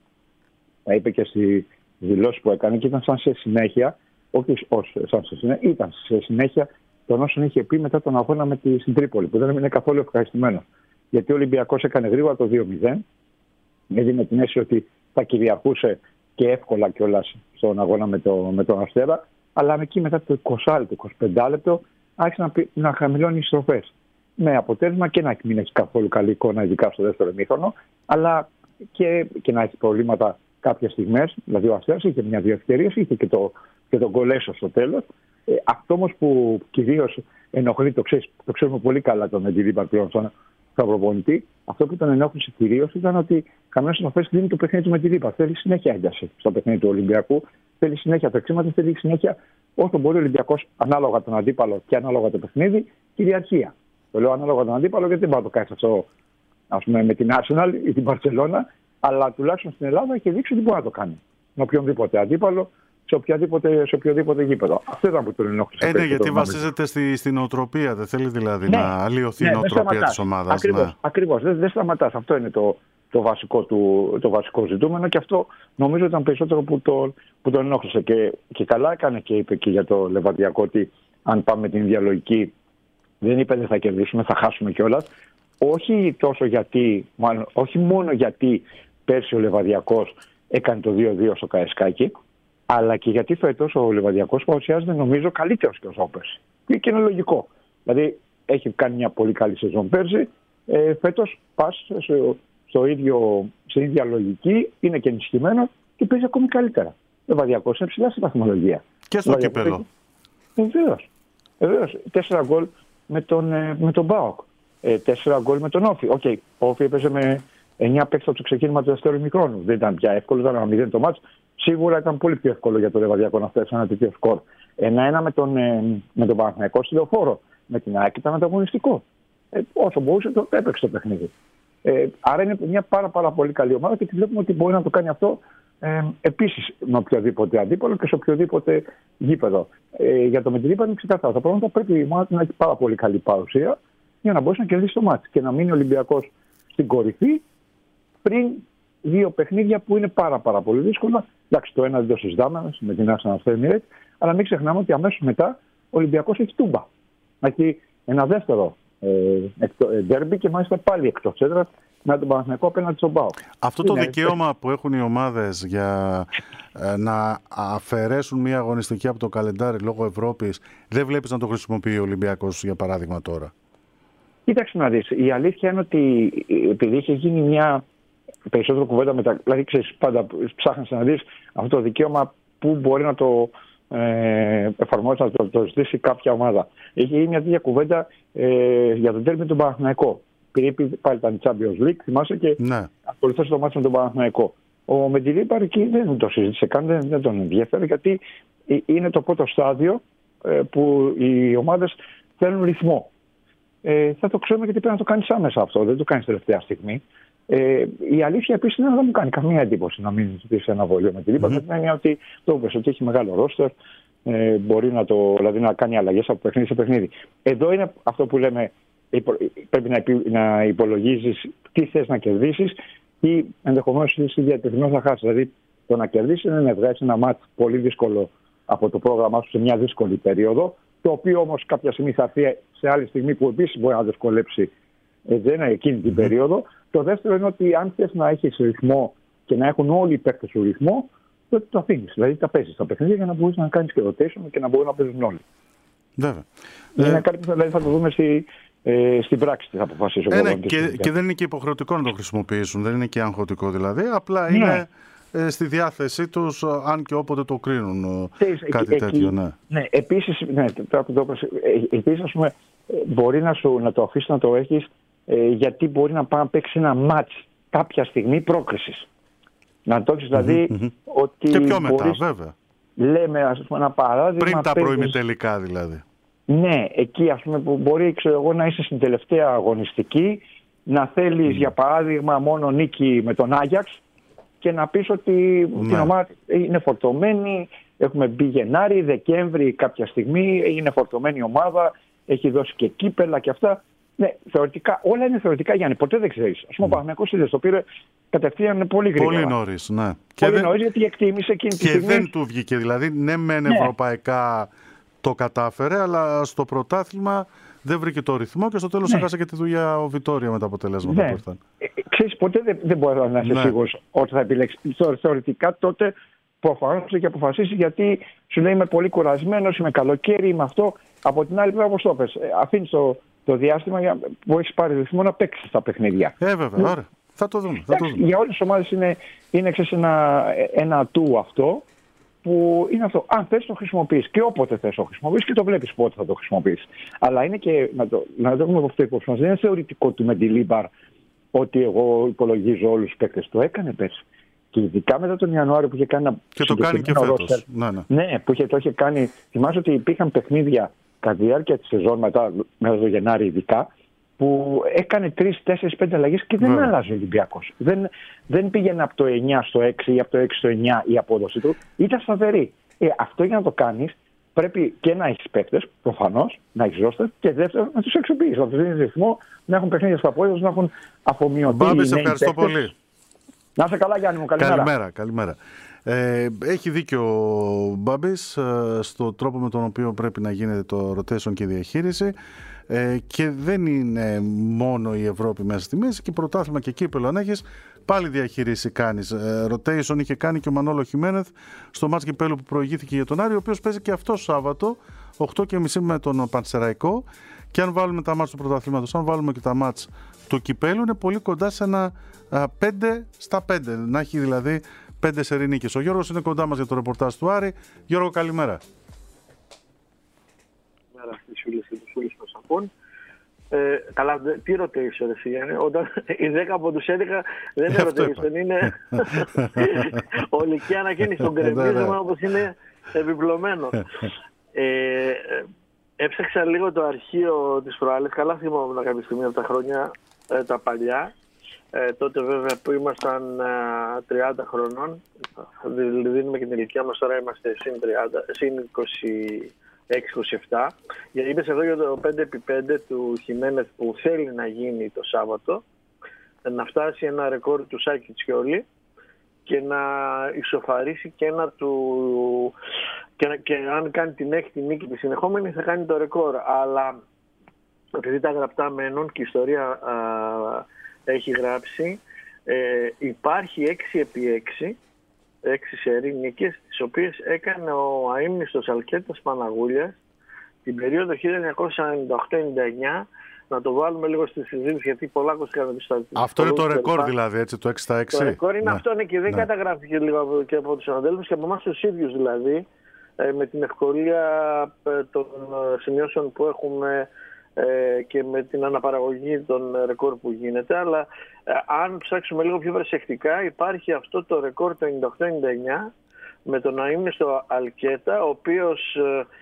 G: τα είπε και στη δηλώση που έκανε και ήταν σαν σε συνέχεια, όχι ως, σαν σε συνέχεια, ήταν σε συνέχεια των όσων είχε πει μετά τον αγώνα με τη στην Τρίπολη, που δεν έμεινε καθόλου ευχαριστημένος. Γιατί ο Ολυμπιακός έκανε γρήγορα το δύο μηδέν, έδινε την αίσθηση ότι θα κυριαρχούσε και εύκολα κιόλας στον αγώνα με, το, με τον Αστέρα, αλλά εκεί μετά το είκοσι λεπτό, είκοσι πέντε λεπτό άρχισε να, να χαμηλώνει οι στροφές. Με αποτέλεσμα και να μην έχει καθόλου καλή εικόνα, ειδικά στο δεύτερο ημίχρονο, αλλά και, και να έχει προβλήματα κάποιες στιγμές. Δηλαδή, ο Αστέρας είχε μια-δύο ευκαιρίες, είχε και το, και το γκολ έσω στο τέλος. Ε, αυτό όμως που κυρίως ενοχλεί, το, ξέρεις, το ξέρουμε πολύ καλά τον Μεντιλίμπαρ πλέον στον προπονητή, αυτό που τον ενόχλησε κυρίως ήταν ότι καμία στροφές δίνει το παιχνίδι του Μεντιλίμπαρ. Θέλει συνέχεια ένταση στο παιχνίδι του Ολυμπιακού, θέλει συνέχεια τρεξίματα, θέλει συνέχεια όσο μπορεί ο Ολυμπιακός ανάλογα τον αντίπαλο και ανάλογα το παιχνίδι, κυριαρχία. Το λέω ανάλογα τον αντίπαλο γιατί δεν πάει να το κάνει αυτό, ας πούμε, με την Arsenal ή την Barcelona, αλλά τουλάχιστον στην Ελλάδα έχει δείξει ότι μπορεί να το κάνει. Με οποιονδήποτε αντίπαλο, σε οποιοδήποτε, σε οποιοδήποτε γήπεδο. Αυτό ήταν που τον ενόχλησε.
C: Ε, ναι, γιατί βασίζεται στη, στην νοοτροπία. Δεν θέλει δηλαδή ναι, να αλλοιωθεί ναι, η νοοτροπία της ομάδας.
G: Ακριβώς,
C: ναι.
G: ακριβώς. Δεν, δεν σταματάς. Αυτό είναι το, το, βασικό του, το βασικό ζητούμενο και αυτό νομίζω ήταν περισσότερο που, το, που τον ενόχλησε. Και, και καλά έκανε και είπε και για το Λεβαδιακό ότι αν πάμε την ίδια λογική, δεν είπε δεν θα κερδίσουμε, θα χάσουμε κιόλας. Όχι τόσο γιατί, μάλλον, όχι μόνο γιατί πέρσι ο Λεβαδιακός έκανε το δύο δύο στο Καραϊσκάκι, αλλά και γιατί φέτος ο Λεβαδιακός παρουσιάζεται νομίζω καλύτερος και όσο πέρσι. Και είναι λογικό. Δηλαδή έχει κάνει μια πολύ καλή σεζόν πέρσι, ε, φέτος πας στο, στο ίδιο, σε ίδια λογική, είναι και ενισχυμένο και παίζει ακόμη καλύτερα. Ο Λεβαδιακός είναι ψηλά στη βαθμολογία.
C: Και στο κύπελλο.
G: Βεβαίως. Βεβαίως. Τέσσερα γκολ με τον, με τον ΠΑΟΚ. Ε, τέσσερα γκολ με τον Όφη. Okay. Ο Όφη έπαιζε με εννιά παίκτες από το ξεκίνημα του δεύτερου ημιχρόνου. Δεν ήταν πια εύκολο, ήταν ένα μηδέν το μάτς. Σίγουρα ήταν πολύ πιο εύκολο για το Λεβαδιακό να φτάσει ένα τέτοιο σκορ. Ένα-ένα με τον, ε, με τον Παναθηναϊκό στη Λεωφόρο. Με την ΑΕΚ ήταν ανταγωνιστικό. Ε, όσο μπορούσε το έπαιξε το παιχνίδι. Ε, άρα είναι μια πάρα, πάρα πολύ καλή ομάδα και βλέπουμε ότι μπορεί να το κάνει αυτό ε, επίσης με οποιοδήποτε αντίπαλο και σε οποιοδήποτε γήπεδο. Ε, για το Μεντιλίμπαρ είναι ξεκάθαρο. Τα πράγματα πρέπει η ομάδα να έχει πάρα πολύ καλή παρουσία για να μπορέσει να κερδίσει το μάτι και να μείνει ο Ολυμπιακός στην κορυφή πριν δύο παιχνίδια που είναι πάρα, πάρα πολύ δύσκολα. Εντάξει, το ένα δεν το συζητάμε με την Arsenal Emirates, αλλά μην ξεχνάμε ότι αμέσως μετά ο Ολυμπιακός έχει Τούμπα. Έχει ένα δεύτερο ντέρμπι ε, και μάλιστα πάλι εκτός έδρας με τον Παναθηναϊκό απέναντι στον ΠΑΟΚ.
C: Αυτό το είναι... δικαίωμα που έχουν οι ομάδες για ε, να αφαιρέσουν μια αγωνιστική από το καλεντάρι λόγω Ευρώπης, δεν βλέπεις να το χρησιμοποιεί ο Ολυμπιακός για παράδειγμα τώρα?
G: Κοίταξε να δεις. Η αλήθεια είναι ότι επειδή είχε γίνει μια περισσότερο κουβέντα μετα... δηλαδή ξέρεις, πάντα ψάχνεις να δεις αυτό το δικαίωμα που μπορεί να το ε, εφαρμόσει, να το, το ζητήσει κάποια ομάδα. Είχε γίνει μια τέτοια κουβέντα ε, για τον τέρμι με τον Παναθηναϊκό. Επειδή πάλι ήταν Champions League, θυμάσαι, και ναι. ακολουθούσε το μάτσο με τον Παναθηναϊκό. Ο Μεντιλίμπαρ εκεί δεν το συζήτησε καν, δεν, δεν τον ενδιαφέρει, γιατί είναι το πρώτο στάδιο ε, που οι ομάδες θέλουν ρυθμό. Ε, θα το ξέρουμε γιατί πρέπει να το κάνεις άμεσα αυτό, δεν το κάνεις τελευταία στιγμή. Ε, η αλήθεια επίσης είναι ότι δεν μου κάνει καμία εντύπωση να μην ζητήσει ένα βόλιο με τη Λίμπα. Mm-hmm. Είναι ότι το είπες, ότι έχει μεγάλο ρόστερ, ε, μπορεί να, το, δηλαδή να κάνει αλλαγές από παιχνίδι σε παιχνίδι. Εδώ είναι αυτό που λέμε, πρέπει να, να υπολογίζεις τι θες να κερδίσεις ή ενδεχομένως είσαι διατεθειμένος να χάσεις. Δηλαδή το να κερδίσεις είναι να βγάλεις ένα μάτς πολύ δύσκολο από το πρόγραμμά σου σε μια δύσκολη περίοδο, το οποίο όμως κάποια στιγμή θα έρθει σε άλλη στιγμή που επίσης μπορεί να δυσκολέψει ε, εκείνη την περίοδο. Το δεύτερο είναι ότι αν θες να έχεις ρυθμό και να έχουν όλοι οι παίκτες σου ρυθμό, τότε το αφήνεις. Δηλαδή τα παίζεις στα παιχνίδια για να μπορείς να κάνεις και rotation και να μπορούν να παίζουν όλοι.
C: Βέβαια.
G: Είναι ε... κάτι που δηλαδή, θα το δούμε στη, ε, στην πράξη, θα αποφασίσω.
C: Ε, ναι, και, και δεν είναι και υποχρεωτικό να το χρησιμοποιήσουν, δεν είναι και αγχωτικό δηλαδή. Απλά
G: ναι.
C: είναι ε, στη διάθεσή τους, αν και όποτε το κρίνουν Ξέρεις, κάτι εκεί, τέτοιο. Ναι,
G: ναι επίσης, ναι, το, το, το, επίσης ας πούμε, μπορεί να, σου, να το αφήσεις να το έχεις. Ε, γιατί μπορεί να πάει να παίξει ένα μάτς κάποια στιγμή πρόκρισης. Να το έχεις δηλαδή mm-hmm. ότι.
C: Και πιο μετά,
G: μπορείς,
C: βέβαια.
G: Λέμε, ας πούμε, ένα παράδειγμα.
C: Πριν τα προημιτελικά δηλαδή.
G: Ναι, εκεί ας πούμε που μπορεί ξέρω εγώ, να είσαι στην τελευταία αγωνιστική, να θέλεις mm. για παράδειγμα μόνο νίκη με τον Άγιαξ και να πεις ότι ναι. την ομάδα είναι φορτωμένη, Έχουμε μπει Γενάρη, Δεκέμβρη κάποια στιγμή, είναι φορτωμένη η ομάδα, έχει δώσει και κύπελα και αυτά. Ναι, θεωρητικά, όλα είναι θεωρητικά, Γιάννη, ποτέ δεν ξέρεις. Ας πούμε, ο Παναθηναϊκός είδες, το πήρε κατευθείαν πολύ γρήγορα.
C: Πολύ νωρίς, ναι.
G: Πολύ
C: Και δεν...
G: νωρίς, γιατί εκτίμησε εκείνη τη
C: και
G: στιγμή.
C: δεν του βγήκε, δηλαδή, ναι μεν
G: Ναι.
C: ευρωπαϊκά το κατάφερε, αλλά στο πρωτάθλημα δεν βρήκε το ρυθμό και στο τέλος
G: Ναι.
C: έχασε και τη δουλειά ο Βιτόρια με τα αποτελέσματα
G: Ναι.
C: που ήρθαν.
G: Ε, ξέρεις, ποτέ δεν, δεν μπορεί να είσαι
C: Ναι.
G: σίγουρος ότι θα επιλέξει. Θεω- Θεωρητικά τότε προφανώς έχει αποφασίσει, γιατί σου λέει είμαι πολύ κουρασμένος, είμαι καλοκαίρι, είμαι αυτό. Από την άλλη πλευρά, όπως το πες, αφήνεις το, το διάστημα για, που έχεις πάρει ρυθμό να παίξεις τα παιχνίδια.
C: Ε, βέβαια, ωραία. Θα το δούμε. Θα το
G: Εντάξει,
C: δούμε.
G: για όλες τις ομάδες είναι, είναι ξέρεις, ένα, ένα ατού αυτό, που είναι αυτό. Αν θες το χρησιμοποιείς και όποτε θες το χρησιμοποιείς και το βλέπεις πότε θα το χρησιμοποιείς. Αλλά είναι και, να το, να το έχουμε από αυτό υπόψη μας, δεν είναι θεωρητικό του Μεντιλίμπαρ ότι εγώ υπολογίζω όλους τους παίκτες. Το έκανε πέρσι. Και ειδικά μετά τον Ιανουάριο που είχε κάνει ένα
C: Και το κάνει και
G: συγκεκριμένο
C: φέτος.
G: roster.
C: Ναι, ναι.
G: Ναι, που είχε, το είχε κάνει. Θυμάσαι ότι υπήρχαν παιχνίδια κατά τη διάρκεια τη σεζόν, μετά, μετά το Γενάρη ειδικά, που έκανε τρεις, τέσσερις, πέντε αλλαγές και δεν
C: Βέβαια.
G: άλλαζε ο Ολυμπιακός. Δεν, δεν πήγαινε από το εννιά στο έξι ή από το έξι στο εννιά η απόδοση του. Ήταν σταθερή. Ε, αυτό για να το κάνεις πρέπει και να έχεις παίκτες, προφανώς, να έχεις ρόστερ, και δεύτερον να τους αξιοποιήσεις. Να τους δίνεις ρυθμό, να έχουν παιχνίδια στα πόδια τους, να έχουν αφομοιωθεί.
C: Μπάμπη, σε
G: οι νέοι
C: ευχαριστώ
G: παίκτες.
C: πολύ.
G: Να είσαι καλά, Γιάννη μου. Καλημέρα.
C: Καλημέρα, καλημέρα. Ε, έχει δίκιο ο Μπάμπης ε, στο τρόπο με τον οποίο πρέπει να γίνεται το rotation και η διαχείριση, ε, και δεν είναι μόνο η Ευρώπη μέσα στη μέση, και πρωτάθλημα και κύπελλο αν έχεις, πάλι διαχείριση κάνεις. Ε, rotation είχε κάνει και ο Μανόλο Χιμένεθ στο μάτς κυπέλλου που προηγήθηκε για τον Άρη, ο οποίος παίζει και αυτό Σάββατο οκτώ και μισή με τον Πανσεραϊκό, και αν βάλουμε τα μάτς του πρωταθλήματος, αν βάλουμε και τα μάτς του κυπέλλου, είναι πολύ κοντά σε ένα πέντε στα πέντε, να έχει δηλαδή πέντε σερί νίκες. Ο Γιώργος είναι κοντά μας για το ρεπορτάζ του Άρη. Γιώργο, καλημέρα.
H: Καλημέρα στις φίλες και τους φίλους μας ακούν. Ε, καλά, τι rotation εσύ, Γιάννη, όταν οι δέκα από τους έντεκα δεν είναι rotation, είναι ολική ανακαίνιση των κρεμμύζων, όπως είναι επιπλωμένο. ε, έψαξα λίγο το αρχείο της προάλλης, καλά θυμόμουν κάποια στιγμή από τα χρόνια ε, τα παλιά. Ε, τότε βέβαια που ήμασταν ε, τριάντα χρονών, δίνουμε και την ηλικία μας, τώρα είμαστε συν, τριάντα, συν είκοσι έξι είκοσι επτά. Γιατί είπες εδώ για το πέντε επί πέντε του Χιμένεθ που θέλει να γίνει το Σάββατο, να φτάσει ένα ρεκόρ του Σάκη Τσιόλη και να ισοφαρίσει και ένα του... Και, να, και αν κάνει την έκτη νίκη τη συνεχόμενη θα κάνει το ρεκόρ. Αλλά επειδή τα γραπτά μένουν και η ιστορία α, έχει γράψει, ε, υπάρχει έξι επί έξι, έξι σερί νίκες, τις οποίες έκανε ο αείμνηστος Αλκέτας Παναγούλιας την περίοδο χίλια εννιακόσια ενενήντα οκτώ ενενήντα εννιά. Να το βάλουμε λίγο στη συζήτηση, γιατί πολλά ακούστηκαν τις στατιστικές.
C: Αυτό είναι το ρεκόρ δηλαδή, έτσι, το έξι στα έξι.
H: Το ρεκόρ είναι
C: ναι.
H: αυτό, ναι, και δεν ναι. καταγράφηκε λίγο από, και από τους συναδέλφους και από εμάς τους ίδιους δηλαδή, ε, με την ευκολία ε, των σημειώσεων που έχουμε ε, και με την αναπαραγωγή των ρεκόρ που γίνεται. Αλλά ε, αν ψάξουμε λίγο πιο προσεκτικά, υπάρχει αυτό το ρεκόρ το ενενήντα οκτώ ενενήντα εννιά με τον αείμνηστο Αλκέτα, ο οποίος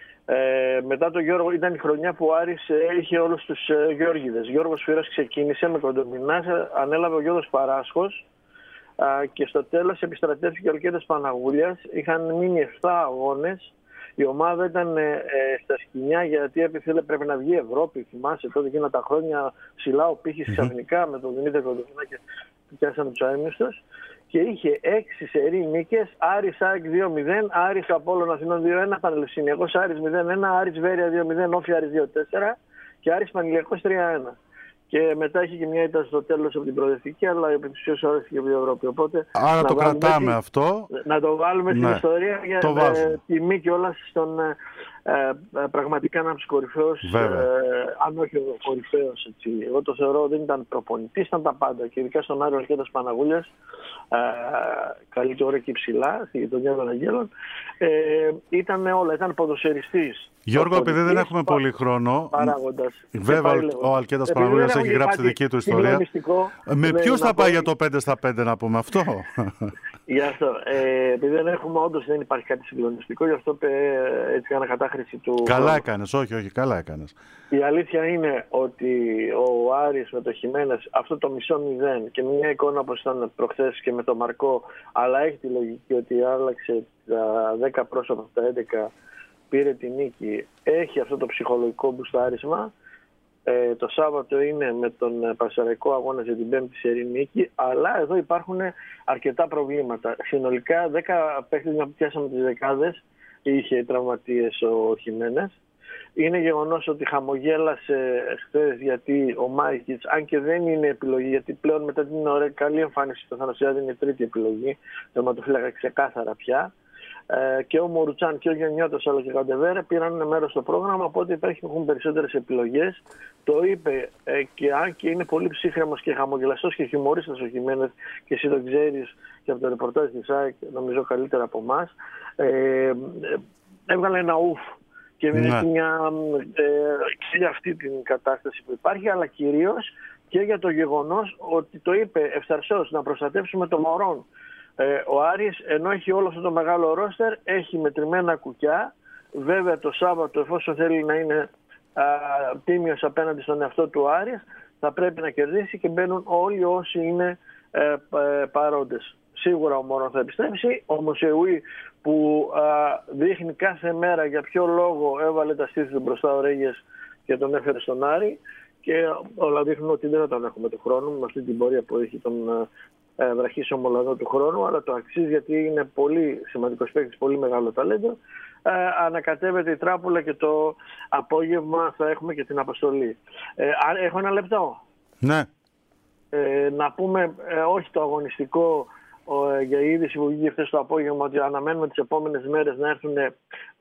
H: ε, μετά τον Γιώργο ήταν η χρονιά που ο Άρης είχε όλους τους ε, Γιώργηδες. Γιώργος Φύρος ξεκίνησε με Κοντομινάς, ανέλαβε ο Γιώργος Παράσχος α, και στο τέλος επιστρατεύτηκε ο Αλκέτας Παναγούλιας. Είχαν μείνει επτά αγώνες. Η ομάδα ήταν ε, ε, στα σκηνιά γιατί έπρεπε πρέπει να βγει Ευρώπη. Θυμάσαι τότε εκείνα τα χρόνια ψηλά ο πύχης ξαφνικά με τον Δημήτρη Κοντομινά και πιάσαμε τους αείμνηστους. Και είχε έξι σερί νίκες, Άρης ΑΕΚ δύο μηδέν, Άρης Απόλλων Αθηνών δύο ένα, Πανελληνιακός Άρης μηδέν ένα, Άρης Βέρεια δύο μηδέν, Όφη Άρης δύο τέσσερα και Άρης Πανελληνιακός τρία ένα. Και μετά είχε και μια ήττα στο τέλος από την προοδευτική, αλλά επί της ουσίας όρεσε και από την Ευρώπη. Οπότε,
C: άρα το κρατάμε
H: την,
C: αυτό.
H: Να το βάλουμε ναι, στην ιστορία για
C: το
H: ε, τιμή κιόλας στον ε, ε, πραγματικά ένα από τους κορυφαίους, ε, αν όχι ο κορυφαίος. Έτσι. Εγώ το θεωρώ δεν ήταν προπονητής, ήταν τα πάντα. Και ειδικά στον Άριο Αλκέτας Παναγούλιας, ε, καλή και ώρα και ψηλά, στη γειτονιά των Αγγέλων, ε, ήταν όλα, ήταν ποδοσφαιριστής.
C: Γιώργο, επειδή δεν έχουμε πα... πολύ χρόνο,
H: παράγοντας.
C: Βέβαια ο Αλκέτας Παναγούλιας έχει γράψει τη δική του ιστορία. Με ποιους θα πάει για το πέντε στα πέντε να πούμε αυτό?
H: Γι' αυτό. Ε, επειδή δεν έχουμε, όντως δεν υπάρχει κάτι συγκλονιστικό, γι' αυτό ε, έτσι κάνα κατάχρηση κατάχρηση του.
C: Καλά έκανες, όχι, όχι, καλά έκανες.
H: Η αλήθεια είναι ότι ο Άρης με το Χιμένες αυτό το μισό μηδέν και μια εικόνα όπως ήταν προχθές και με τον Μαρκό, αλλά έχει τη λογική ότι άλλαξε τα δέκα πρόσωπα από τα έντεκα, πήρε τη νίκη, έχει αυτό το ψυχολογικό μπουστάρισμα. Ε, το Σάββατο είναι με τον Πανσεραϊκό αγώνα για την πέμπτη σερή νίκη, αλλά εδώ υπάρχουν αρκετά προβλήματα. Συνολικά δέκα παίκτες, να πιάσαμε τις δεκάδες, είχε τραυματίες ο Χιμένες. Είναι γεγονός ότι χαμογέλασε χθες γιατί ο Μάικιτς, αν και δεν είναι επιλογή, γιατί πλέον μετά την ωραία καλή εμφάνιση του Θανασιάδη είναι τρίτη επιλογή, τερματοφύλακα ξεκάθαρα πια. Ε, και ο Μορουτσάν και ο Γενιώτος αλλά και ο Καντεβέρε πήραν μέρος στο πρόγραμμα, οπότε υπάρχουν περισσότερες επιλογές. Το είπε ε, και αν και είναι πολύ ψύχρεμος και χαμογελαστός και χιουμορίστας ο Χιμένες, και εσύ το ξέρεις και από το ρεπορτάζ της ΑΕΚ, νομίζω καλύτερα από εμάς, ε, έβγαλε ένα ουφ και έχει μια ε, και για αυτή την κατάσταση που υπάρχει, αλλά κυρίως και για το γεγονός ότι το είπε ευθαρσώς να προστατεύσουμε το Μωρόν. Ε, ο Άρης, ενώ έχει όλο αυτό το μεγάλο ρόστερ, έχει μετρημένα κουκιά. Βέβαια το Σάββατο, εφόσον θέλει να είναι α, τίμιος απέναντι στον εαυτό του Άρης, θα πρέπει να κερδίσει και μπαίνουν όλοι όσοι είναι ε, ε, παρόντες. Σίγουρα ο Μωρόν θα επιστρέψει. Ο Μοσεουί που α, δείχνει κάθε μέρα για ποιο λόγο έβαλε τα στήθη του μπροστά ο Ρέγες και τον έφερε στον Άρη, και όλα δείχνουν ότι δεν θα τον έχουμε του χρόνου με αυτή την πορεία που έχει τον ε, βραχής ομολαδό του χρόνου, αλλά το αξίζει γιατί είναι πολύ σημαντικός παίκτης, πολύ μεγάλο ταλέντο. Ε, ανακατεύεται η τράπουλα και το απόγευμα θα έχουμε και την αποστολή. Ε, έχω ένα λεπτό.
C: Ναι.
H: Ε, να πούμε ε, όχι το αγωνιστικό, ε, για η είδηση που βγήκε χθες το απόγευμα, ότι αναμένουμε τις επόμενες μέρες να έρθουν ε,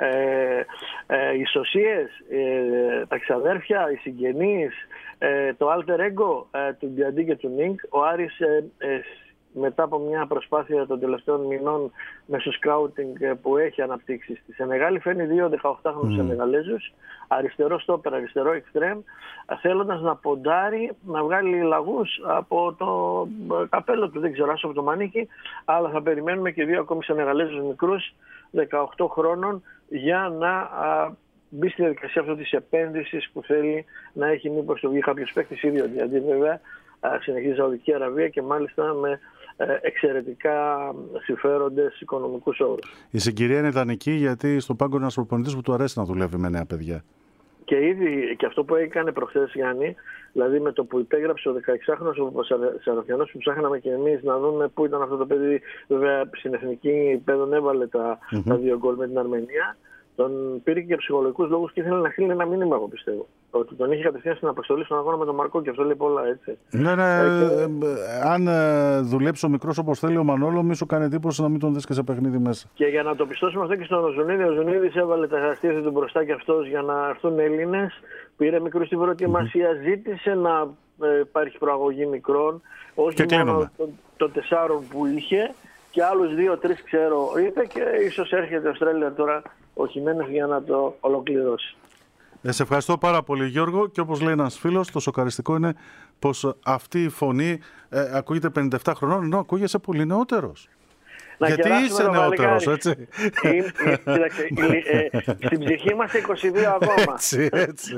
H: ε, οι σωσίες, ε, τα ξαδέρφια, οι συγγενείς, ε, το alter ego ε, του Ντιαντί και του Νίνκ. Ο Άρης ε, ε, μετά από μια προσπάθεια των τελευταίων μηνών μέσω σκάουτινγκ που έχει αναπτύξει στη Σενεγάλη, φέρνει δύο δεκαοκτάχρονους mm. Σενεγαλέζους, αριστερό στόπερ, αριστερό εξτρέμ, θέλοντας να ποντάρει, να βγάλει λαγούς από το καπέλο του, δεν ξέρω, από το μανίκι, αλλά θα περιμένουμε και δύο ακόμη Σενεγαλέζους μικρούς, δεκαοκτώ χρόνων, για να α, μπει στη διαδικασία αυτή της επένδυσης που θέλει να έχει, μήπως το βγει κάποιος παίκτης, ίδιο δηλαδή βέβαια, συνεχίζει η Σαουδική Αραβία και μάλιστα με εξαιρετικά συμφέροντες οικονομικούς όρους. Η
C: συγκυρία είναι ιδανική γιατί στον πάγκο είναι ένας προπονητής που του αρέσει να δουλεύει με νέα παιδιά.
H: Και ήδη και αυτό που έκανε προχθές, Γιάννη, δηλαδή με το που υπέγραψε ο δεκαεξάχρονος ο Σαροφιανός, που ψάχναμε και εμείς να δούμε πού ήταν αυτό το παιδί, βέβαια στην εθνική παιδόν έβαλε τα, mm-hmm. τα δύο γκολ με την Αρμενία. Τον πήρε και για ψυχολογικούς λόγους και ήθελε να στείλει ένα μήνυμα, εγώ πιστεύω. Ότι τον είχε κατευθείαν στην αποστολή στον αγώνα με τον Μαρκό, και αυτό λέει πολλά, έτσι.
C: Ναι, ναι. Ε, και... αν ε, δουλέψει ο μικρός όπως θέλει ο Μανόλο, μη σου κάνει εντύπωση να μην τον δεις και σε παιχνίδι μέσα.
H: Και για να το πιστώσουμε αυτό και στον Ζουνίδη, ο Ζουνίδης έβαλε τα στήθη του μπροστά και αυτός για να έρθουν Έλληνες. Πήρε μικρούς στην προετοιμασία, mm-hmm. ζήτησε να ε, υπάρχει προαγωγή μικρών, όχι μόνο των, των τεσσάρων που είχε, και άλλους δύο-τρεις ξέρω είπε, και ίσως έρχεται η Αυστραλία τώρα ο Χιμένες για να το ολοκληρώσει.
C: Ε, σε ευχαριστώ πάρα πολύ, Γιώργο, και όπως λέει ένας φίλος, το σοκαριστικό είναι πως αυτή η φωνή ε, ακούγεται πενήντα επτά χρονών, ενώ ακούγεσαι πολύ νεότερος. Να γιατί είσαι νεότερος, έτσι.
H: Κοίταξε, στην ψυχή μας είκοσι δύο ακόμα.
C: Έτσι, έτσι.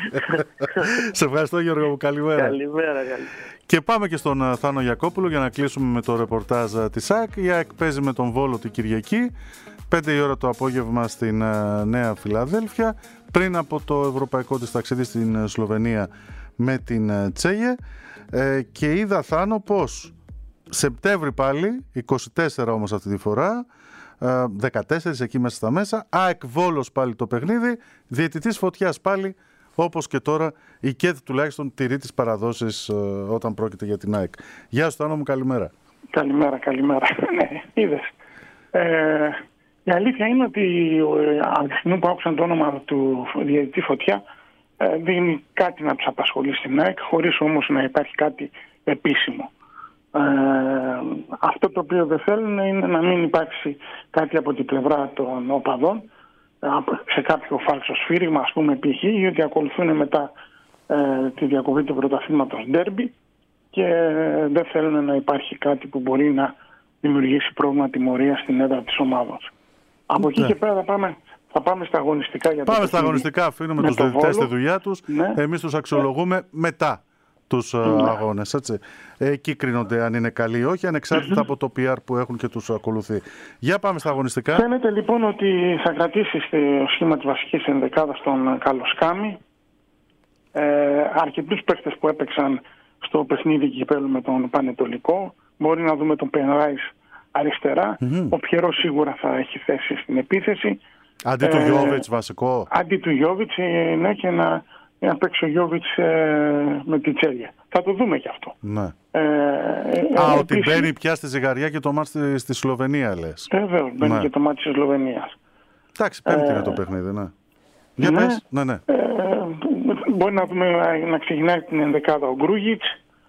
C: Σε ευχαριστώ, Γιώργο μου, καλημέρα.
H: Καλημέρα, καλημέρα.
C: Και πάμε και στον Θάνο Γιακόπουλο για να κλείσουμε με το ρεπορτάζ της ΑΕΚ. Η ΑΕΚ παίζει με τον Βόλο την Κυριακή, πέντε η ώρα το απόγευμα στην Νέα Φιλαδέλφια, πριν από το ευρωπαϊκό της ταξίδι στην Σλοβενία με την Τσέγε. Ε, και είδα, Θάνο, πως Σεπτέμβρη πάλι, είκοσι τέσσερα όμως αυτή τη φορά, δεκατέσσερα εκεί μέσα στα μέσα, ΑΕΚ Βόλος πάλι το παιχνίδι, διαιτητής Φωτιάς πάλι, όπως και τώρα η ΚΕΔ τουλάχιστον τηρεί τις παραδόσεις ε, όταν πρόκειται για την ΑΕΚ. Γεια σου, Θάνο μου, καλημέρα.
I: Καλημέρα, καλημέρα. Ναι, είδες. Ε, η αλήθεια είναι ότι ε, από τη στιγμή που άκουσαν το όνομα του διαιτητή Φωτιά, ε, δίνει κάτι να τους απασχολεί στην ΑΕΚ, χωρίς όμως να υπάρχει κάτι επίσημο. Ε, αυτό το οποίο δεν θέλουν είναι να μην υπάρξει κάτι από την πλευρά των οπαδών σε κάποιο φάλσο σφύριγμα, ας πούμε π.χ., γιατί ακολουθούν μετά ε, τη διακοπή του πρωταθλήματος ντέρμπι και ε, δεν θέλουν να υπάρχει κάτι που μπορεί να δημιουργήσει πρόβλημα τιμωρία στην έδρα της ομάδας. Από εκεί και πέρα θα πάμε, Θα πάμε στα αγωνιστικά για το
C: Πάμε στα αγωνιστικά, αφήνουμε τους διαιτητές στη δουλειά τους.
I: Ναι.
C: Εμείς τους αξιολογούμε ναι. μετά τους ναι. αγώνες. Έτσι. Εκεί κρίνονται αν είναι καλοί ή όχι, ανεξάρτητα mm-hmm. από το πι αρ που έχουν και τους ακολουθεί. Για πάμε στα αγωνιστικά.
I: Φαίνεται λοιπόν ότι θα κρατήσει στο σχήμα της βασικής ενδεκάδας τον Καλοσκάμη. Ε, αρκετούς παίκτες που έπαιξαν στο παιχνίδι κυπέλλου με τον Πανετολικό. Μπορεί να δούμε τον Πενράις αριστερά. Mm-hmm. Ο Πιερό σίγουρα θα έχει θέση στην επίθεση.
C: Αντί του ε, Γιόβιτς βασικό.
I: Αντί του Γιόβιτς, ε, ναι, και να, να παίξει ο Γιόβιτς ε, με την Τσέλια. Θα το δούμε και αυτό.
C: Ναι.
I: Ε,
C: Α,
I: ε,
C: ότι επίσης, μπαίνει πια στη ζυγαριά και το μάτς στη, στη Σλοβενία, λες.
I: Βεβαίως, μπαίνει
C: ναι.
I: και το μάτς της Σλοβενίας.
C: Εντάξει, πέμπτη ε, είναι το παιχνίδι, ναι. Για
I: ναι,
C: πες, ναι, ναι.
I: Ε, μπορεί να δούμε να ξεκινάει την ενδεκάδα ο Γκρούγιτς.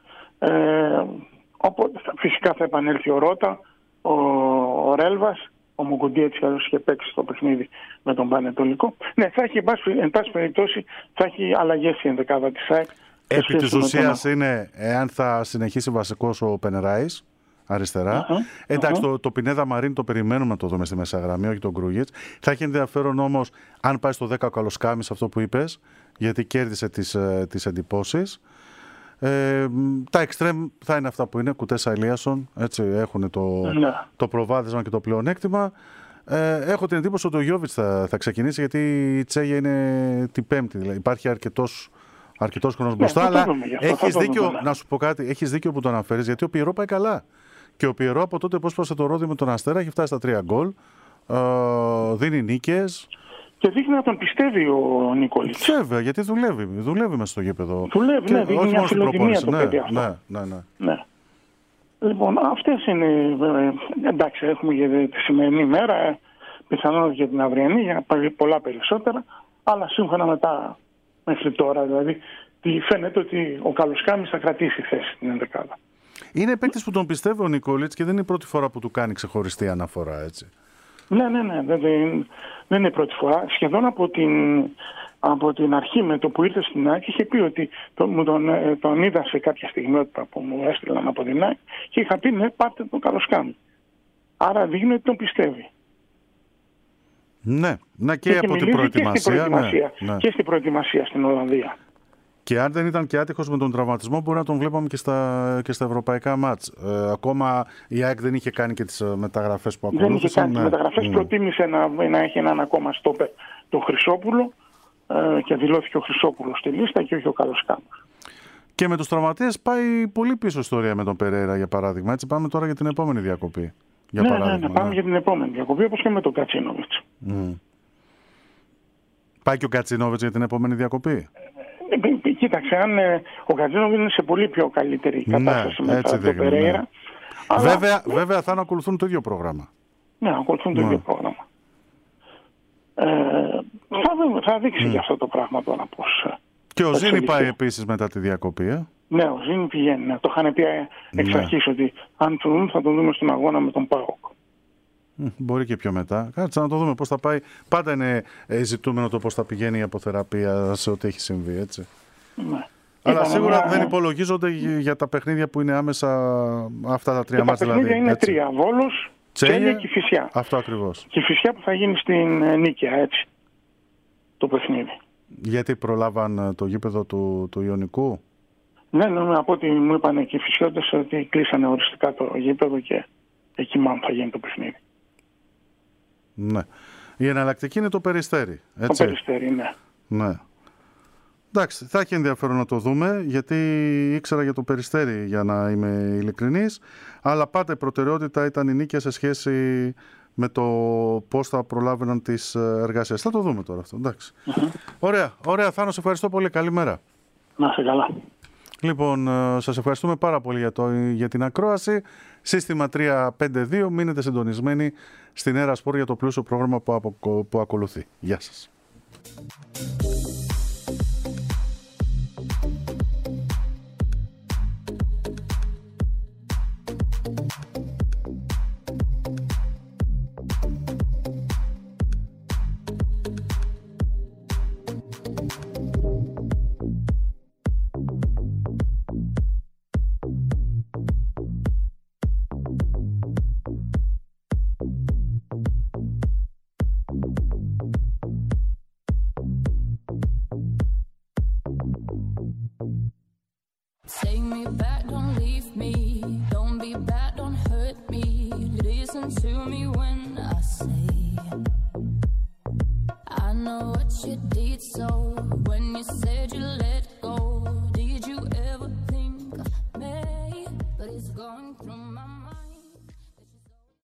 I: Ε, οπότε φυσικά θα επανέλθει ο Ρώτα, ο, ο Ρέλβας. Ο Μουκουντή έτσι καλώς είχε παίξει στο παιχνίδι με τον Πανετολικό. Ναι, θα έχει, εν πάση περιπτώσει, θα έχει αλλαγές η ενδεκάδα της ΑΕΚ.
C: Επί της ουσίας τον... είναι εάν θα συνεχίσει βασικός ο Πενεράης αριστερά. Uh-huh, Εντάξει, uh-huh. το, το Πινέδα Μαρίν το περιμένουμε να το δούμε στη μέσα γραμμή, όχι τον Γκρούγιτς. Θα έχει ενδιαφέρον όμως αν πάει στο δέκα ο Καλοσκάμης, αυτό που είπες, γιατί κέρδισε τις, τις εντυπώσεις. Ε, τα εξτρέμ θα είναι αυτά που είναι, Κουτέσα Ελίασον, έτσι έχουν το, ναι. το προβάδισμα και το πλεονέκτημα. Ε, έχω την εντύπωση ότι ο Γιόβιτς θα, θα ξεκινήσει, γιατί η Τσέγια είναι την Πέμπτη, δηλαδή υπάρχει αρκετός, αρκετός χρόνος μπροστά, ναι, αλλά έχεις δίκιο, δούμε. να σου πω κάτι, έχεις δίκιο που το αναφέρεις, γιατί ο Πιερό πάει καλά. Και ο Πιερό από τότε που έσπασε το ρόδι με τον Αστέρα έχει φτάσει στα τρία γκολ, ε, δίνει νίκες.
I: Και δείχνει να τον πιστεύει ο Νικόλιτς.
C: Βέβαια, γιατί δουλεύει, δουλεύει μέσα στο γήπεδο.
I: Δουλεύει,
C: και
I: ναι, δείχνει μια φιλοτιμία το
C: ναι,
I: παιδί αυτό.
C: Ναι, ναι, ναι.
I: ναι. Λοιπόν, αυτές είναι, εντάξει, έχουμε για τη σημερινή μέρα, πιθανόν για την αυριανή, για πολλά περισσότερα, αλλά σύμφωνα με τα μέχρι τώρα, δηλαδή, φαίνεται ότι ο Καλοσκάμης θα κρατήσει θέση στην ενδεκάδα.
C: Είναι παίκτης που τον πιστεύει ο Νικόλιτς και δεν είναι η πρώτη φορά που του κάνει ξεχωριστή αναφορά, έτσι.
I: Ναι, ναι, ναι, δεν, δεν είναι η πρώτη φορά. Σχεδόν από την, από την αρχή με το που ήρθε στην ΑΕΚ είχε πει ότι το, μου τον, τον είδα σε κάποια στιγμιότητα που μου έστειλαν από την ΑΕΚ και είχα πει ναι, πάρτε τον Καλοσκάμη. Άρα δείχνει ότι τον πιστεύει.
C: Ναι, ναι και, και από την προετοιμασία.
I: Και στην προετοιμασία,
C: ναι, ναι.
I: και στην προετοιμασία στην Ολλανδία.
C: Και αν δεν ήταν και άτυχος με τον τραυματισμό, μπορεί να τον βλέπαμε και στα, και στα ευρωπαϊκά μάτς. Ε, ακόμα η ΑΕΚ δεν είχε κάνει και τις μεταγραφές που ακολούθησαν.
I: Δεν είχε κάνει
C: ναι.
I: τις μεταγραφές, mm. προτίμησε να, να έχει έναν ακόμα στόπερ, τον Χρυσόπουλο, ε, και δηλώθηκε ο Χρυσόπουλος στη λίστα και όχι ο Καλοσκάμος.
C: Και με τους τραυματίες πάει πολύ πίσω ιστορία με τον Περέιρα, για παράδειγμα. Έτσι πάμε τώρα για την επόμενη διακοπή. Για
I: ναι,
C: παράδειγμα,
I: ναι, ναι, πάμε ναι. για την επόμενη διακοπή, όπως και με τον Κατσίνοβιτς.
C: Mm. Πάει και ο Κατσίνοβιτς για την επόμενη διακοπή.
I: Ε, κοίταξε, αν ε, ο Κατσίνοβιτς είναι σε πολύ πιο καλύτερη κατάσταση ναι, με τον Περέιρα. Ναι. Αλλά... Βέβαια,
C: βέβαια θα ακολουθούν το ίδιο πρόγραμμα.
I: Ναι, ακολουθούν το ναι. ίδιο πρόγραμμα. Ε, θα, θα δείξει mm. για αυτό το πράγμα τώρα πώς.
C: Και ο Ζήνη πάει επίσης μετά τη διακοπή. Ε?
I: Ναι, ο Ζήνη πηγαίνει. Ναι. Το είχαν πει εξ ναι. αρχής ότι αν τον δούμε θα τον δούμε στον αγώνα με τον ΠΑΟΚ.
C: Μπορεί και πιο μετά. Κάτσε να το δούμε πώς θα πάει. Πάντα είναι ζητούμενο το πώς θα πηγαίνει η αποθεραπεία σε ό,τι έχει συμβεί, έτσι.
I: Ναι.
C: Αλλά
I: Ήταν
C: σίγουρα
I: μια...
C: δεν υπολογίζονται για τα παιχνίδια που είναι άμεσα αυτά τα τρία μάτια.
I: Τα παιχνίδια
C: δηλαδή,
I: είναι
C: έτσι.
I: τρία. Βόλος, Τσέλια και Κηφισιά.
C: Αυτό ακριβώς.
I: Κηφισιά που θα γίνει στην Νίκαια, έτσι. Το παιχνίδι.
C: Γιατί προλάβαν το γήπεδο του, του Ιωνικού.
I: Ναι, ναι, από ό,τι μου είπαν οι Κηφισιώτες ότι κλείσανε οριστικά το γήπεδο και εκεί μάλλον θα γίνει το παιχνίδι.
C: Ναι. Η εναλλακτική είναι το Περιστέρι. Έτσι.
I: Το Περιστέρι, ναι.
C: Ναι. Εντάξει, θα έχει ενδιαφέρον να το δούμε, γιατί ήξερα για το Περιστέρι, για να είμαι ειλικρινής, αλλά πάντα η προτεραιότητα ήταν η νίκη σε σχέση με το πώς θα προλάβαιναν τις εργασίες. Θα το δούμε τώρα αυτό, εντάξει. Mm-hmm. Ωραία, ωραία. Θάνο, σε ευχαριστώ πολύ. Καλημέρα.
I: Να είσαι καλά.
C: Λοιπόν, σας ευχαριστούμε πάρα πολύ για, το, για την ακρόαση. Σύστημα τρία πέντε δύο, μείνετε συντονισμένοι στην Έρα Σπορ για το πλούσιο πρόγραμμα που, απο, που ακολουθεί. Γεια σας.
J: through my mind.